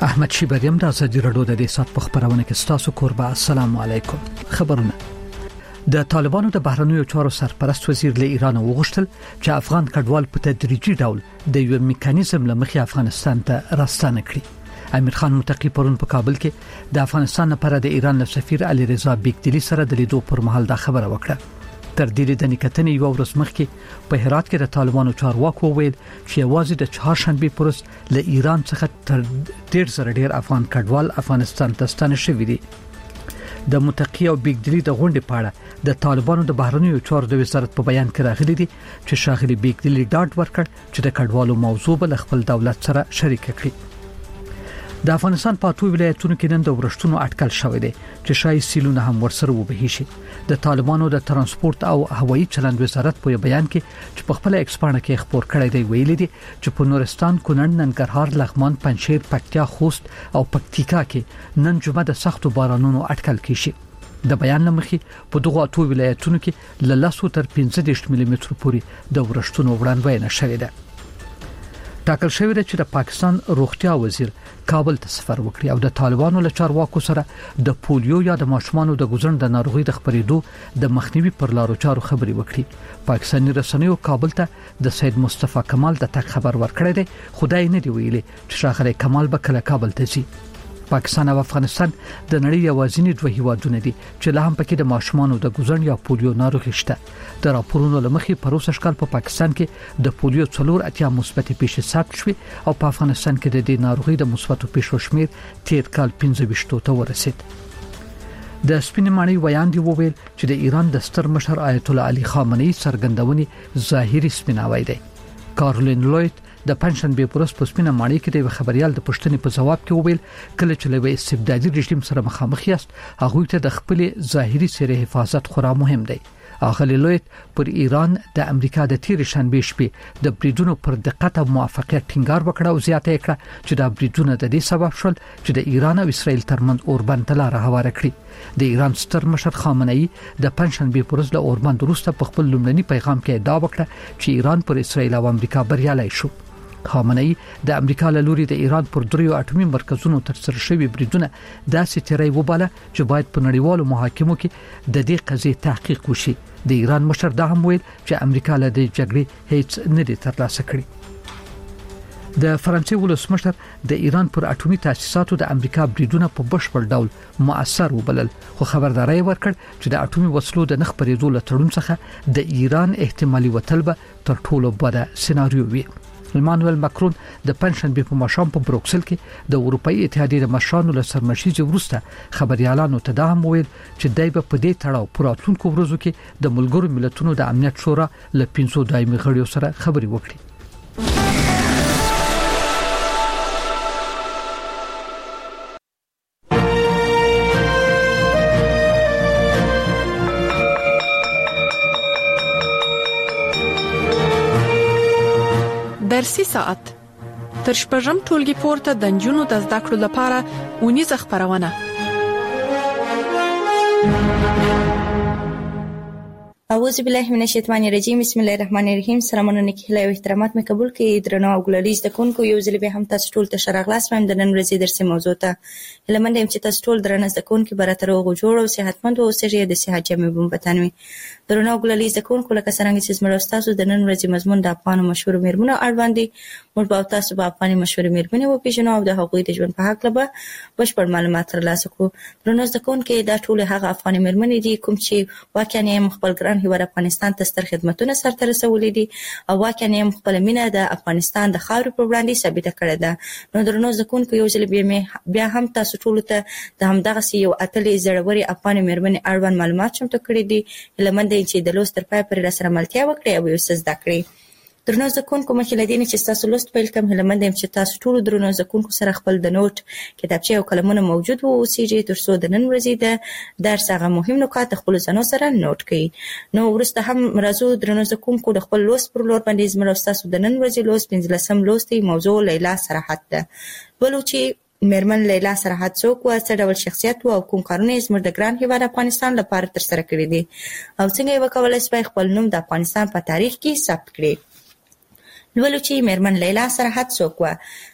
احمد شیبریم د ازادي رادیو د سات په خبرونه کې ستاسو کوربه. السلام علیکم. خبرونه د طالبانو د بهرنیو چارو سرپرست وزیر له ایران وغوښتل چې افغان کډوال په تدریجي ډول د یو میکانیزم لمخې افغانستان ته راستانه کړي. امیر خان متقی پرون په کابل کې د افغانستان لپاره د ایران له سفیر علي رضا بیگدلی سره د لیدو پر مهال دا خبره وکړه. تر دې د نکټنې یو ورځ مخکې په هرات کې د طالبانو چارواکو ویل چې یوازې د چهارشنبه پرس له ایران څخه تر 1.5 افغان کډوال افغانستان ته ستانه شوي دي. د متقی او بیگدلی د غونډې پاړه د طالبانو د بهرنیو چارو د وزارت په بیان کې راغلي دي چې شاغلي بیگدلی ډاډ ورکړ چې د کډوالو موضوع بل خپل دولت سره شریک کړي. د افغانستان په ټولو ولایتونو کې نن د ورښتونو اټکل شوې ده چې شای سیلونه هم ورسره وبهي شي. د طالبانو د ترانسپورت او هوایي چلند وزارت په بیان کې چې په خپل ایکسپانه کې خبر کړی دی ویلي دي چې په نورستان، کونړ، ننګرهار، لغمان، پنجشیر، پکتیا، خوست او پکتیکا کې نن جمعه د سختو بارانونو اټکل کیږي. د بیان لمخې په دغه ټولو ولایتونو کې له 10 تر 15 ملي متر پورې د ورښتونو وړاندوینه شوې ده. ټاکل شوی دی چې د پاکستان روغتیا وزیر کابل ته سفر وکړي او د طالبانو له چارواکو سره د پولیو یا د ماشومانو د ګوزن د ناروغي د خبرېدو د مخنیوي پر لارو چارو خبري وکړي. پاکستاني رسنیو کابل ته د سید مصطفی کمال د تک خبر ورکړی دی. خدای نه دی ویلي چې شاغلی کمال به کله کابل ته ځي. پاکستان او افغانستان د نړۍ یوازینی دوه هیوادونه دي چې له هم پکې د ماشومانو د ګوزن یا پولیو ناروغي شته. د راپورونو لمخې په روسي شکل په پاکستان کې د پولیو 4 مثبت پیښې ثبت شوې او په افغانستان کې د دې ناروغي د مثبت پیښو شمیر تیر کال 15 ته ورسید. د سپین معنی ویاندې وویل چې د ایران د ستر مشر آیت الله علي خامنه‌ای څرګندونې ظاهري سپیناوی دی. کارولین لویت د پنځشنبه پرس په سپینه ماڼۍ کې د خبريال د پښتنې په جواب کې وویل کله چې له استبدادي رژیم سره مخامخ یاست هغه ته د خپل ظاهري سره حفاظت خورا مهم دی. اغلی لویت پر ایران د امریکا د تیر شنبه شپې د بریډونو پر دقت او موافقت ټینګار وکړ او زیاته کړه چې د بریډونو د دې سبب شول چې د ایران او اسرائیل ترمنځ اوربند لار هواره کړي. د ایران ستر مشر خامنه‌ای د پنځشنبه پرز له اوربند وروسته په خپل لومړني پیغام کې ادعا وکړه چې ایران پر اسرائیل او امریکا بریالي شو. خامنه‌ای د امریکا له لوري د ایران پر 3 اټومي مرکزونو تر سره شوی بریډونه داسې تیری وباله چې باید په نړیوالو محاکمو کې د دې قضیې تحقیق وشي. د ایران مشر دا هم ویل چې امریکا له دې جګړې هیڅ نه دی ترلاسه کړی. د فرانسې ولسمشر د ایران پر اټومي تاسیساتو د امریکا بریډونه په بشپړ ډول مؤثر وبلل خو خبرداري ورکړ چې د اټومي وسلو د نخ پرېدو له تړون څخه د ایران احتمالي وتلبه تر ټولو بده سيناريو وي. ایمانوئل ماکرون د پنځشنبه په ماښام په بروکسل کې د اروپאי اتحادیې د مشرانو له سرمشيزي وروسته خبريالانو ته دا هم ویل چې دای په دې تړاو پر راتلونکو ورځو کې د ملګرو ملتونو د امنیت شورا له 500 دایمي غړیو سره خبري وکړي. درسي ساعت تر شپږم ټولګي پورته د نجونو د زده کړو لپاره اونیزه خبرونه. اعوذ بالله من الشیطان الرجیم. بسم الله الرحمن الرحیم. سلامونه نیکه او احترامات مې قبول کړئ. درنو او ګلالي زده کوونکو، یو ځل به هم تاسو ټول ته شراغلاس وایم د نن ورځې درسي موضوع ته. هلمند يم چې تاسو ټول درنه زده کوونکي براتر او جوړ او صحتمند او سړي د صحت جامې بمبتانوي. درنو او ګلالي زده کوونکو، لکه څنګه چې زموږ تاسو د نن ورځې مضمون د افغان مشهور میرمنو اړوند دي، موږ به تاسو په افغاني مشهور میرمنې او پیژنو او د حقوقي د ژوند په حق لبه بشپړ معلومات ترلاسه کړو. درنو زده کوونکي، دا ټول هغه افغاني میرمنې دي کوم چې واقعا یې خپل ګران هیواد افغانستان ته ستر خدمتونه سرته رسولي دي او واقعا یې خپل مینه د افغانستان د خاورې پر وړاندې ثابته کړې ده. نو درنو زده کوونکو، یو ځل بیا هم تاسو ټول ته د همدغه یو اتلې زړوري افغاني میرمنې اړوند معلومات چمتو کړي دي. هلمند چې د لوست تر پای پورې سره ملتیا وکړي او یو څه زده کړي. درنو زده کوونکو، مخکې له دې چې تاسو لوست پیل کوم، هلمند چې تاسو ټول درنو زده کوونکو سره خپل د نوٹ کتابچه او قلمونه موجود وو اوسېږي ترڅو د نن ورځې د درس هغه مهم نکات خپل ځانو سره نوٹ کړئ. نو ورسته هم راځو درنو زده کوونکو د خپل لوست پر لور باندې زموږ تاسو د نن ورځې لوست 15 لوستي موضوع لیلا سراحت ده. ولو چې میرمن لیلا سراحت څوک و، څه ډول شخصیت و او کوم کارونه یې زموږ د ګران هیواد افغانستان لپاره ترسره کړي دي او څنګه یې وکولای شي خپل نوم د افغانستان په تاریخ کې ثبت کړي. ولو چې میرمن لیلا سراحت څوک و،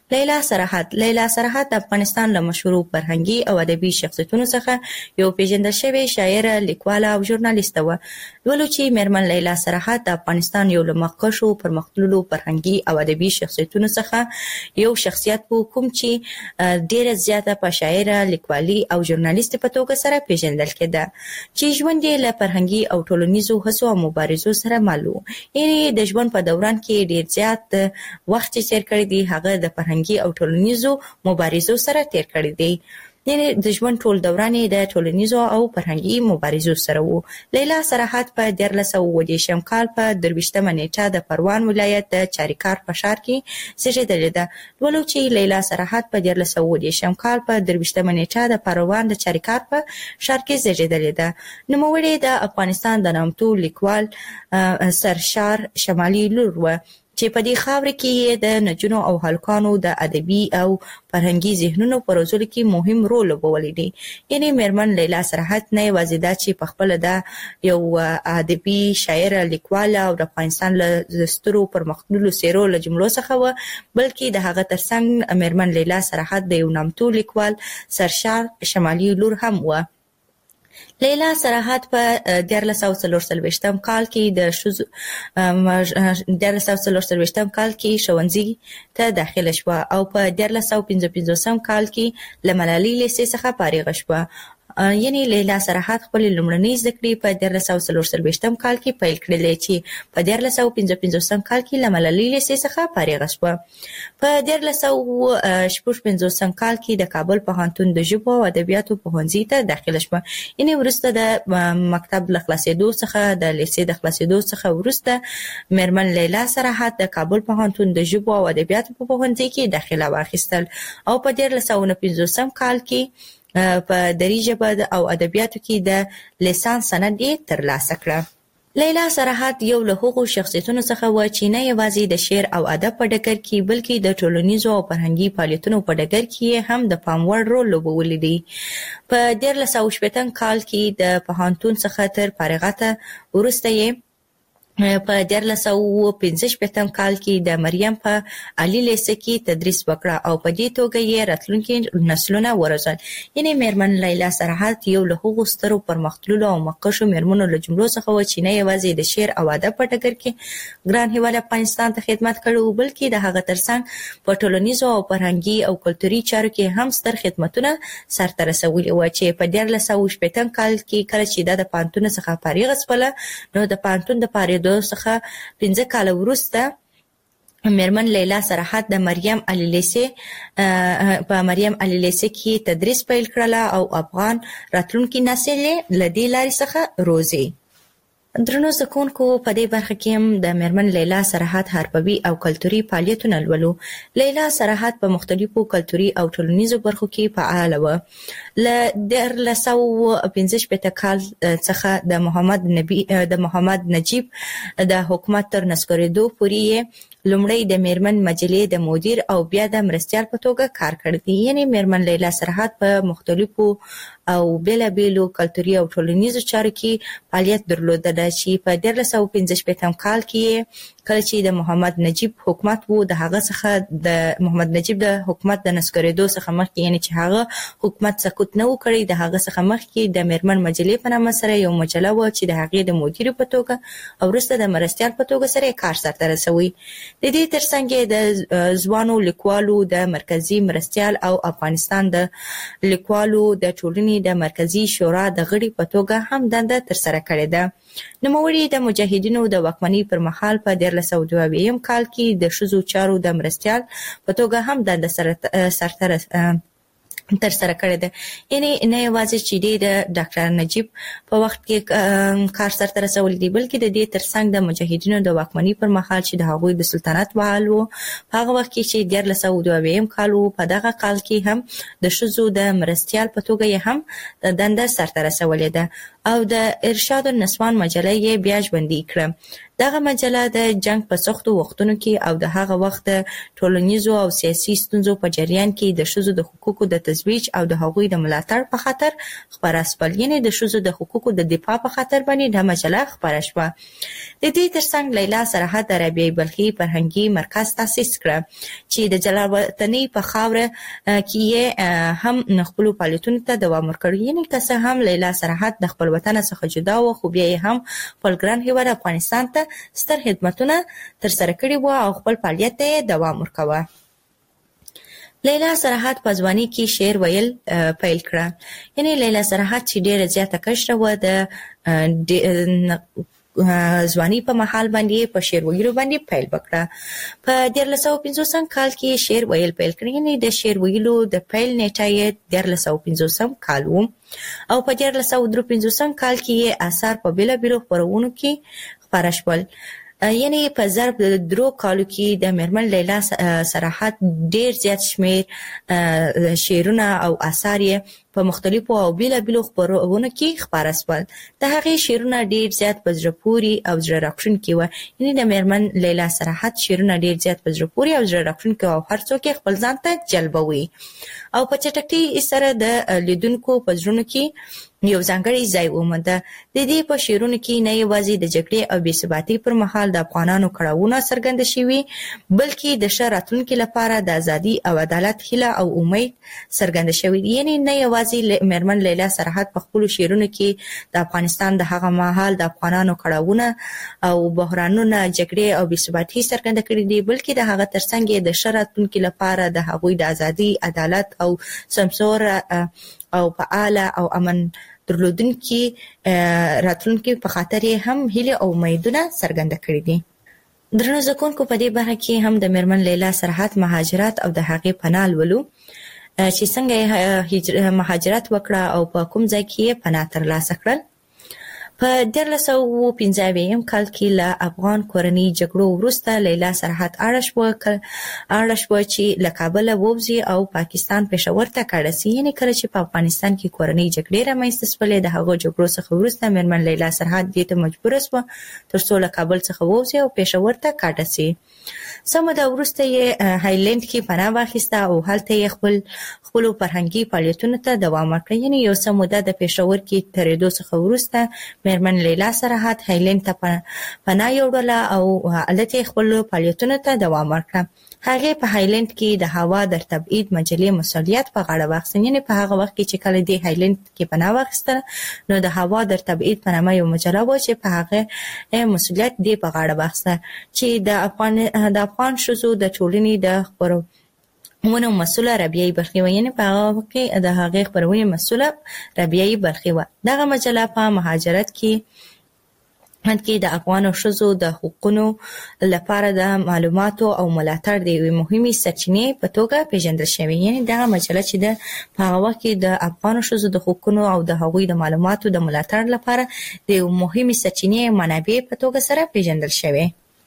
لیلا سرحد د افغانستان له مشهورو فرهنګي او ادبي شخصیتونو څخه یو پیژندل شوی شاعره، لیکواله او ژورنالیسته وه. ولو چې میرمن لیلا سرحد د افغانستان یو له مخکښو پرمختللو فرهنګي او ادبي شخصیتونو څخه یو شخصیت و، کوم چې ډیره زیاته په شاعره، لیکوالي او ژورنالیست په توګه سره پیژندل کېده، چې ژوند یې له فرهنګي او ټولنیزو هڅو او مبارزو سره مل و. یعنې د ژوند په دوران کې ډیر زیات وخت چې تیر کړی دی هغه د فرهنګي او ټولنیزو مبارزو سره تیر کړی دی. یعنې د ژوند ټول دوران یې د ټولنیزو او فرهنګي مبارزو سره و. لیلا سرحد په 1930 کال په 23 نیټه د پروان ولایت د چاریکار په ښار کې زیږېدلې ده. ولو چې لیلا سرحد په 1930 کال په 23 نیټه د پروان د چاریکار په ښار کې زیږېدلې ده، نوموړې د افغانستان د نامتو لیکوال سرشار شمالي لور و، چې په دې خاوره کې د نجونو او هلکانو د ادبي او فرهنګي ذهنونو په روزلو کې مهم رول لوبولی دی. یعنې میرمن لیلا سرحد نه یوازې دا چې په خپله د یو ادبي شاعره، لیکواله او د افغانستان له سترو پرمختللو څېرو له جملو څخه وه، بلکې د هغه ترڅنګ میرمن لیلا سرحد د یو نامتو لیکوال سرشار شمالي لور هم وه. لیلا سرحد په 1940 کال کې د ښځو 1940 کال کې ښوونځي ته داخله شوه او په 1955 کال کې له ملالۍ لیسې څخه فارغه شوه. یعنې لیلا سرحد خپلې لومړنۍ زده کړې په 1940 کال کې پیل کړلې، چې په 1955 کال کې له ملالۍ لیسې څخه فارغه شوه. په 1956 کال کې د کابل پوهنتون د ژبو او ادبیاتو پوهنځي ته داخله شوه. یعنې وروسته د مکتب له خلاصېدو څخه، د لیسې د خلاصېدو څخه وروسته میرمن لیلا سرحد د کابل پوهنتون د ژبو او ادبیاتو په پوهنځي کې داخله واخیستل او په 1959 کال کې په دري ژبه او ادبیاتو کې د لیسانس سند یې ترلاسه کړه. لیلا سرحد یو له هغو شخصیتونو څخه و چې نه یوازې د شعر او ادب په ډګر کې بلکې د ټولنیزو او فرهنګي فعالیتونو په ډګر کې هم د پام وړ رول لوبولی دی. په 1960 کال کې د پوهنتون څخه تر فارغت وروسته یې په 1965 کال کې د مریم په علي لیسه کې تدریس وکړه او په دې توګه یې راتلونکي نسلونه وروزل. یعنې میرمن لیلا سرحد یو له هغو سترو پرمختللو او مخکښو میرمنو له جملو څخه و چې نه یوازې د شعر او ادب په ډګر کې ګران هیواد افغانستان ته خدمت کړی و، بلکې د هغه ترڅنګ په ټولنیزو او فرهنګي او کلتوري چارو کې هم ستر خدمتونه سرته رسولي و، چې په 1960 کال کې کله چې د پوهنتون څخه فارغه شوله نو د پوهنتون د فارغ څخه 15 کال وروسته میرمن لیلا سرحد د مریم علي لیسې کې تدریس پیل کړله او افغان راتلونکي نسل یې له دې لارې څخه روزي. درنو زده کوونکو، په دې برخه کې هم د میرمن لیلا سرحد حرفوي او کلتوري فعالیتونه لولو. لیلا سرحد په مختلفو کلتوري او ټولنیزو برخو کې فعاله وه. له 1965 کال څخه د محمد نجیب د حکومت تر نسکورېدو پورې لومړی د میرمن مجلې د مدیر او بیا د مرستیال په توګه کار کړی دی. یعنې میرمن لیلا سرحد په مختلفو او بیلابیلو کلتوري او ټولنیزو چارو کې فعالیت درلوده، چې په 1965 کال کې کله چې د محمد نجیب حکومت وو، د هغه څخه د محمد نجیب د حکومت د نسکورېدو څخه مخکې، یعنې چې هغه حکومت سقوط نه و کړی، د هغه څخه مخکې د میرمن مجلې په نامه سره یو مجله وه چې د هغې د مدیر په توګه او وروسته د مرستیال په توګه سره یې کار سرته رسوي. د دې ترڅنګ د ځوانو لیکوالو د مرکزي مرستیال او افغانستان د لیکوالو د ټولنې د مرکزي شورا د غړي په توګه هم دنده ترسره کړې ده. نوموړي د مجاهدینو د واکمنۍ پر مهال په 1922 کال کې د ښځو چارو د مرستیال په توګه هم دنده ترسره کړې ده. یعنې نه یوازې چې د ډاکټر نجیب په وخت کې کار سرته رسولی دی، بلکې د دې ترڅنګ د مجاهدینو د واکمنۍ پر مهال چې د هغوی د سلطنت فعال و، په هغه وخت کې چې 1922 کال و، په دغه کال کې هم د ښځو د مرستیال په توګه یې هم دنده سرته رسولې ده. او د ارشاد النسوان مجله یې بیا ژوندۍ کړه. دغه مجله د جنگ په سختو وختونو کې او د هغه وخت د ټولنیزو او سیاسي ستونزو په جریان کې د ښځو د حقوقو د ترویج او د هغوی د ملاتړ په خاطر خپاره شول. یعنی د ښځو د حقوقو د دفاع په خاطر باندې د مجله خپاره شوه. د دې ترڅنګ لیلا سرحد د رابعه بلخي فرهنګي مرکز تاسیس کړ چې د جلال وطنۍ په خاوره کې هم خپل فعالیتونو ته دوام ورکړ. یعنی که څه هم لیلا سرحد د خپل وطن څخه جدا و، خو بیا هم خپل ګران هیواد افغانستان ته ستر خدمتونه ترسره کړي وو او خپل فعالیت ته دوام ورکاوه. لیلا سرحد په ځوانۍ کې شعر ویل پیل کړه. یعنی لیلا سرحد چې ډیره زیاته کشره و د ځواني په محل باندې په شعر ویلو باندې پیل وکړه. په 1350 کال کې شعر ویل پیل کړ. یعنی د شعر ویلو د پیل نیټه یې 1350 کال و او په 1353 کال کې اثر په بیلابیلو خپرونو کې خپاره شول. یعنی په ضرب د 3 کالو کې د میرمن لیلا سرحد ډیر زیات شمیر شعرونه او آثار یې په مختلفو او بیلابیلو خپرونو کې خپاره شول. د هغې شعرونه ډیر زیات په زړه پورې او زړه راښکونکي وو. یعنی د میرمن لیلا سرحد شعرونه ډیر زیات په زړه پورې او زړه راښکونکي او هر څوک یې خپل ځان ته جلبوي او په چټکۍ سره د لیدونکو په زړونو کې یو ځانګړی ځای وموند. د دې په شعرونو کې نه یوازې د جګړې او بې ثباتۍ پر مهال د افغانانو کړاوونه څرګند شوي، بلکې د ښه راتلونکي لپاره د ازادي او عدالت هیله او امید څرګند شوي. یعنی نه یوازې میرمن لیلا سرحد په خپلو شعرونو کې د افغانستان د هغه مهال د افغانانو کړاوونه او بحرانونه، جګړې او بې ثباتۍ څرګند کړي دي، بلکې د هغه ترڅنګ د ښه راتلونکي لپاره د هغوی د ازادي، عدالت او سمسور او فعاله او امن درلودونکي راتلونکي په خاطر هم هیله او امیدونه څرګند کړي دي. درنو زکونکو، په دې برخه کې هم د میرمن لیلا سرحد مهاجرت او د هغې پناه لولو چې څنګه مهاجرت وکړه او په کوم ځای کې پناه ترلاسه کړل. په 1395 کال کې له افغان کورنۍ جګړو وروسته لیلا سرحد اړه شوه چې له کابله ووځي او پاکستان پېښور ته کډه سي. یعنې کله چې په افغانستان کې کورنۍ جګړې رامنځته شولې، د هغو جګړو څخه وروسته میرمن لیلا سرحد دې ته مجبوره شوه تر څو له کابل څخه ووځي او پېښور ته کډه سي. څه موده وروسته یې هایلند کې پناه واخیسته او هلته یې خپلو فرهنګي فعالیتونو ته دوام ورکړ. یعنې یو څه موده د پېښور کې تېرېدو څخه وروسته میرمن لیلا سرحد هایلند ته پناه یوړله او هلته یې خپلو فعالیتونو ته دوام ورکړ. هغې په هایلند کې د هوا در تبعید مجلې مسؤلیت په غاړه واخیست. یعنې په هغه وخت کې چې کله دې هایلند کې پناه واخیستله، نو د هوا در تبعید په نامه یو مجله وه چې په هغه مسؤلیت دې په غاړه واخیسته چې د افغان ښځو د ټولنې د خپرونو مسؤله رابعه بلخي وه. یعنې په هغه وخت کې د هغې خپرونې مسؤله رابعه بلخي وه. دغه مجله په مهاجرت کې د افغان ښځو د حقوقو لپاره د معلوماتو او ملاتړ د یوې مهمې سرچینې په توګه پیژندل شوې. یعنې دغه مجله چې په هغه وخت کې د افغان ښځو د حقوقو او د هغوی د معلوماتو د ملاتړ لپاره د یوې مهمې سرچینې منابع په توګه سره پیژندل شوې.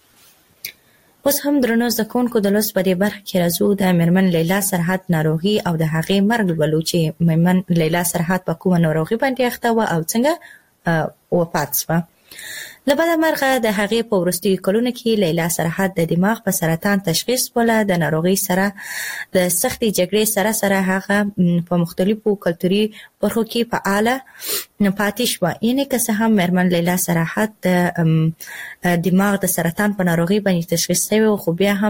اوس هم درنو زده کوونکو، د لوست په دې برخه کې راځو د میرمن لیلا سرحد ناروغي او د هغې مرګ لولو چې میرمن لیلا سرحد په کومه ناروغي باندې اخته وه او څنګه وفات شوه. له بده مرغه د هغې په وروستیو کلونو کې لیلا سرحد د دماغ په سرطان تشخیص شوله. د ناروغۍ سره د سختې جګړې سره هغه په مختلفو کلتوري برخو کې فعاله پاتې شوه. یعنې که څه هم میرمن لیلا سرحد د دماغ د سرطان په ناروغۍ باندې تشخیص شوی و، خو بیا هم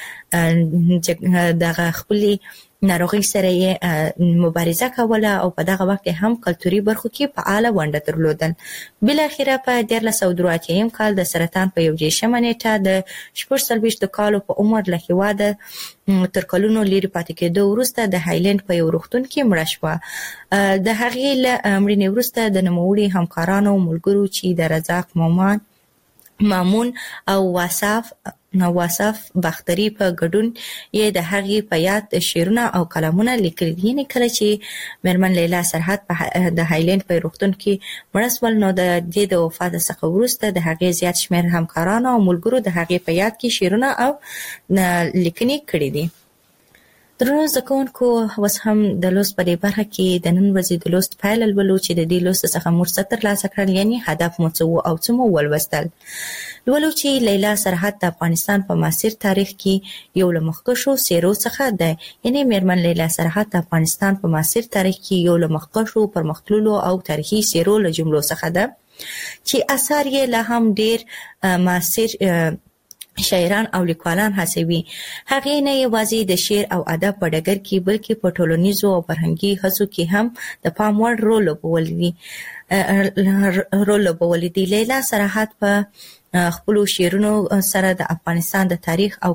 دغه خپلې ناروغۍ سره یې مبارزه کوله او په دغه وخت هم کلتوري برخو کې فعاله ونډه درلودل. بالاخره په 1383 کال د سرطان په 1 نیټه د 46 کالو په عمر له هېواده تر کلونو لرې پاتې کېدو وروسته د هایلند په یو روغتون کې مړه شوه. د هغې له مړینې وروسته د نوموړي همکارانو ملګرو چې د رزاق مامون او واصف باختري په ګډون یې د هغې په یاد شعرونه او کلامونه لیکلي دي. یعنې کله چې میرمن لیلا سرحد د هایلند په روغتون کې مړه شول، نو د دې د وفات څخه وروسته د هغې زیات شمېر همکارانو او ملګرو د هغې په یاد کې شعرونه او لیکنې کړي دي. درنو زده کوونکو، اوس هم د لوست په دې برخه کې د نن ورځې د لوست پایله لولو چې د دې لوست څخه موږ څه ترلاسه کړل، یعنې هدف مو څه و او څه مو ولوستل. لولو چې لیلا سرحد د افغانستان په معاصر تاریخ کې یو له مخکښو څېرو څخه دی. یعنې میرمن لیلا سرحد د افغانستان په معاصر تاریخ کې یو له مخکښو، پرمختللو او تاریخي څېرو له جملو څخه ده چې اثار یې لا هم ډېر معاصر شاعران او لیکوالان هڅوي. هغې نه یوازې د شعر او ادب په ډګر کې بلکې په ټولنیزو او فرهنګي هڅو کې هم د پام وړ رول لوبولی دی. لیلا سرحد په خپلو شعرونو سره د افغانستان د تاریخ او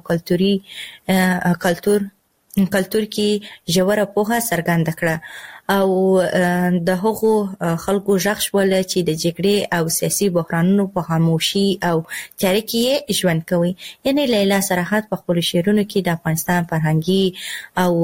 کلتور کې ژوره پوهه څرګنده کړه او د هغو خلکو غږ شول چې د جګړې او سیاسي بحرانونو په خاموشي او تیاره کې ژوند کوي. یعنې لیلا سرحد په خپلو شعرونو کې د افغانستان فرهنګي او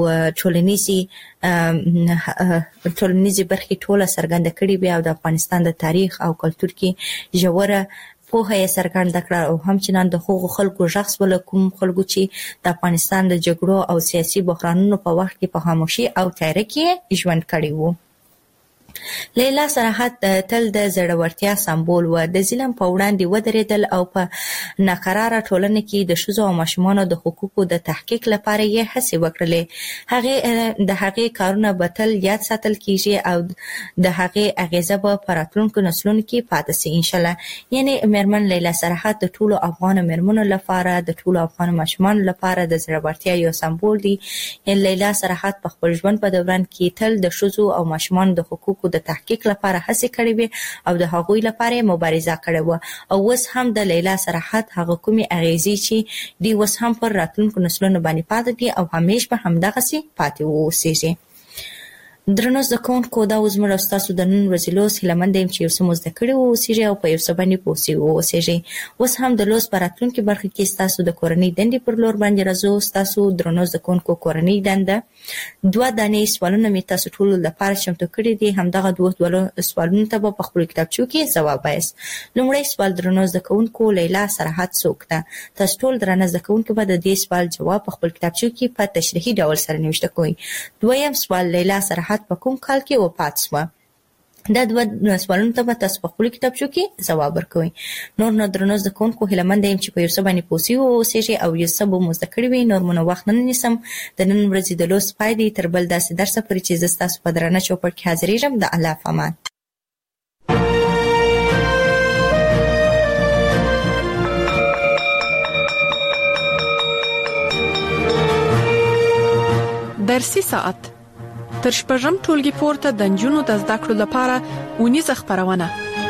ټولنیزې برخې ټوله څرګنده کړې وې او د افغانستان د تاریخ او کلتور کې ژوره پوهه یې څرګنده کړه او همچنان د هغو خلکو غږ شول کوم خلکو چې د افغانستان د جګړو او سیاسي بحرانونو په وخت کې په خاموشي او تیاره کې ژوند کړی وو. لیلا سرحد تل د زړورتیا سمبول و. د ظلم په وړاندې ودرېدل او په ناقراره ټولنه کې د ښځو او ماشومانو د حقوقو د تحقیق لپاره یې هڅې وکړلې. د هغې کارونه به تل یاد ساتل کیږي او د هغې اغیزه به په راتلونکو نسلونو کې پاتې سي انشاءالله. یعنې میرمن لیلا سرحد د ټولو افغان میرمنو لپاره، د ټولو افغان ماشومانو لپاره د زړورتیا یو سمبول دی. لیلا سرحد په خپل ژوند په دوران کې تل د ښځو او ماشومانو د حقوقو د تحقیق لپاره هڅې کړې وې او د هغوی لپاره مبارزه کړې وه او اوس هم د لیلا سرحد هغه کومې اغیزې چې دی اوس هم پر راتلونکو نسلونو باندې پاتې دي او همیش به همدغسې پاتې واوسیږي. درنو زده کوونکو، دا اوس زموږ او ستاسو د نن ورځې لوست هیله منده یم چې یو څه مو زده کړي واوسیږي او په یو څه باندې پوه واوسیږي. اوس هم د لوست په راتلونکي برخه کې ستاسو د کورنۍ دندې پر لور باندې راځو. ستاسو درنو زده کوونکو کورنۍ دنده 2 دانې سوالونه مې تاسو ټولو لپاره چمتو کړي دي. همدغه 2 سوالونو ته به په خپلو کتابچو کې ځواب وایاست. لومړی سوال: درنو زده کوونکو، لیلا سرحد څوک ده؟ تاسو ټول درنه زده کوونکي به د دې سوال جواب په خپل کتابچو کې په تشریحي ډول سره نوشته کوئ. دویم سوال: لیلا سرحد په کوم کال کې وفات شوه؟ دا 2 سوالونو ته به تاسو په خپلو کتابچو کې ځواب ورکوئ. نور نو درنو زده کوونکو، هیله منده یم چې په یو څه باندې پوه واوسیږئ او یو څه به مو زده کړي وي. نور مو نو وخت نه نیسم. د نن ورځې د لوست پای دی. تر بل داسې درسه پورې چې زه ستاسو په درانه چوپړ کې حاضرېږم. د الله په امان. درسي ساعت تر شپږم ټولګي پورته د نجونو د زده کړو لپاره اونیزه خپرونه.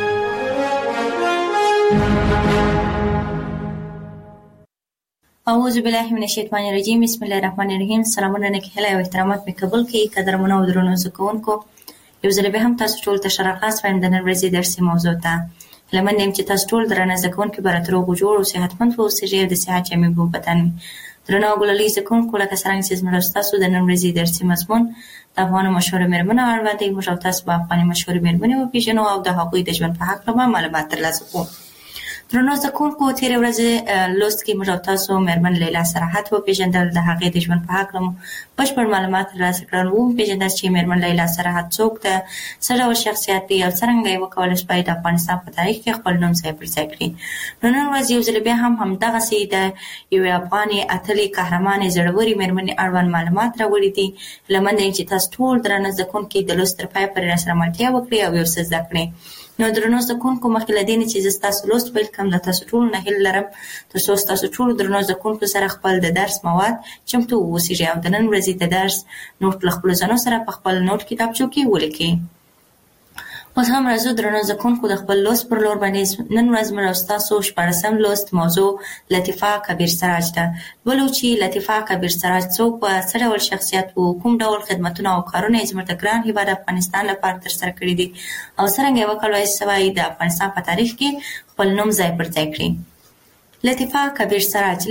اعوذ بالله من الشیطان الرجیم. بسم الله الرحمن الرحیم. سلامونه نکهله او احترامات مې قبول کړئ. قدرمنو او درنو زده کوونکو، یو ځل به هم تاسو ټول ته ښه راغلاست وایم د نن ورځې درسي موضوع ته. هیله منده یم چې تاسو ټول درنه زده کوونکي به راته روغ جوړ او صحتمند واوسئ او د صحت جامې به بدن درنو ګلالي زده کوونکو، لکه څرنګه چې زموږ ستاسو د نن ورځې درسي مضمون د افغانو مشهورو میرمنو اړوند دی. موږ او تاسو به افغاني مشهورې میرمنې وپېژنو او د هغوی د ژوند په هکله به معلومات ترلاسه کړو. درنو زده کوونکو، تېرې ورځې لوست کې موږ او تاسو میرمن لیلا سرحد وپېژندل. د هغې د ژوند په هکله مو بشپړ معلومات ترلاسه کړل. وپېژندل چې میرمن لیلا سرحد څوک ده، څه ډول شخصیت دی او څرنګه یې وکولی شوای د افغانستان په تاریخ کې خپل نوم ځای پر ځای کړي. نو نن ورځ یو ځل بیا هم همدغسې د یوې افغانې اتلې قهرمانې زړورې میرمنې اړوند معلومات راوړي دي. هیله منده یم چې تاسو ټول درنه زده کوونکي د لوست تر پایه پورې راسره ملتیا وکړئ او یو څه زده کړئ. نو درنو زده کوونکو، مخکې له دې نه چې زه ستاسو لوست پیل کړم، د تاسو ټولو نه هیله لرم تر څو ستاسو ټولو درنو زده کوونکو سره خپل د درس مواد چمتو واوسیږي او د نن ورځې د درس نوټ له خپلو ځانو سره په خپل نوټ کتابچو کې ولیکئ. اوس هم راځو درنو زده کوونکو د خپل لوست پر لور باندې. نن ورځ موږ او ستاسو 14م لوست موضوع لطیفه کبیر سراج ده. ولو چې لطیفه کبیر سراج څوک و، څه ډول شخصیت و، کوم ډول خدمتونه او کارونه یې زموږ د ګران هېواد افغانستان لپاره ترسره کړي دي او څرنګه یې وکولی شوای د افغانستان په تاریخ کې خپل نوم ځای پر ځای کړي. لطیفه کبیر سراج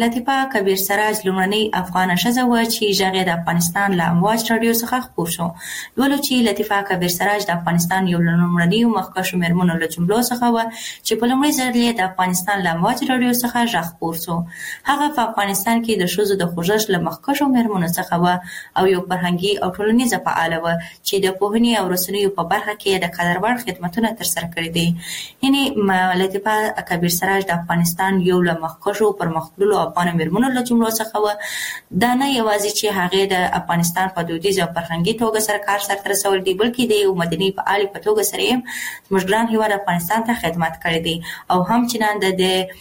لومړنۍ افغانه ښځه وه چې ژغ د افغانستان له امواج رادیو څخه خپور شو. لولو چې لطیفه کبیر سراج د افغانستان یو له لومړنیو مخکښو مېرمنو له جملو څخه وه چې په لومړي ځل یې د افغانستان له امواج رادیو څخه ژغ خپور شو. هغه په افغانستان کې د ښځو د خوځښت له مخکښو مېرمنو څخه وه او یو فرهنګي او ټولنیزه فعاله وه چې د پوهنې او رسنیو په برخه کې د قدر وړ خدمتونه ترسره کړي دي. یعنې لطیفه کبیر سراج د افغانستان یو له مخکښو پرمختللو افغان مېرمنو له جملو څخه وه. دا نه یوازې چې هغې د افغانستان په دودیز او فرهنګي توګه سره کار سرته رسولی دی، بلکې د یو مدني فعالې په توګه سره یې زموږ ګران هېواد افغانستان ته خدمت کړی دی او همچنان د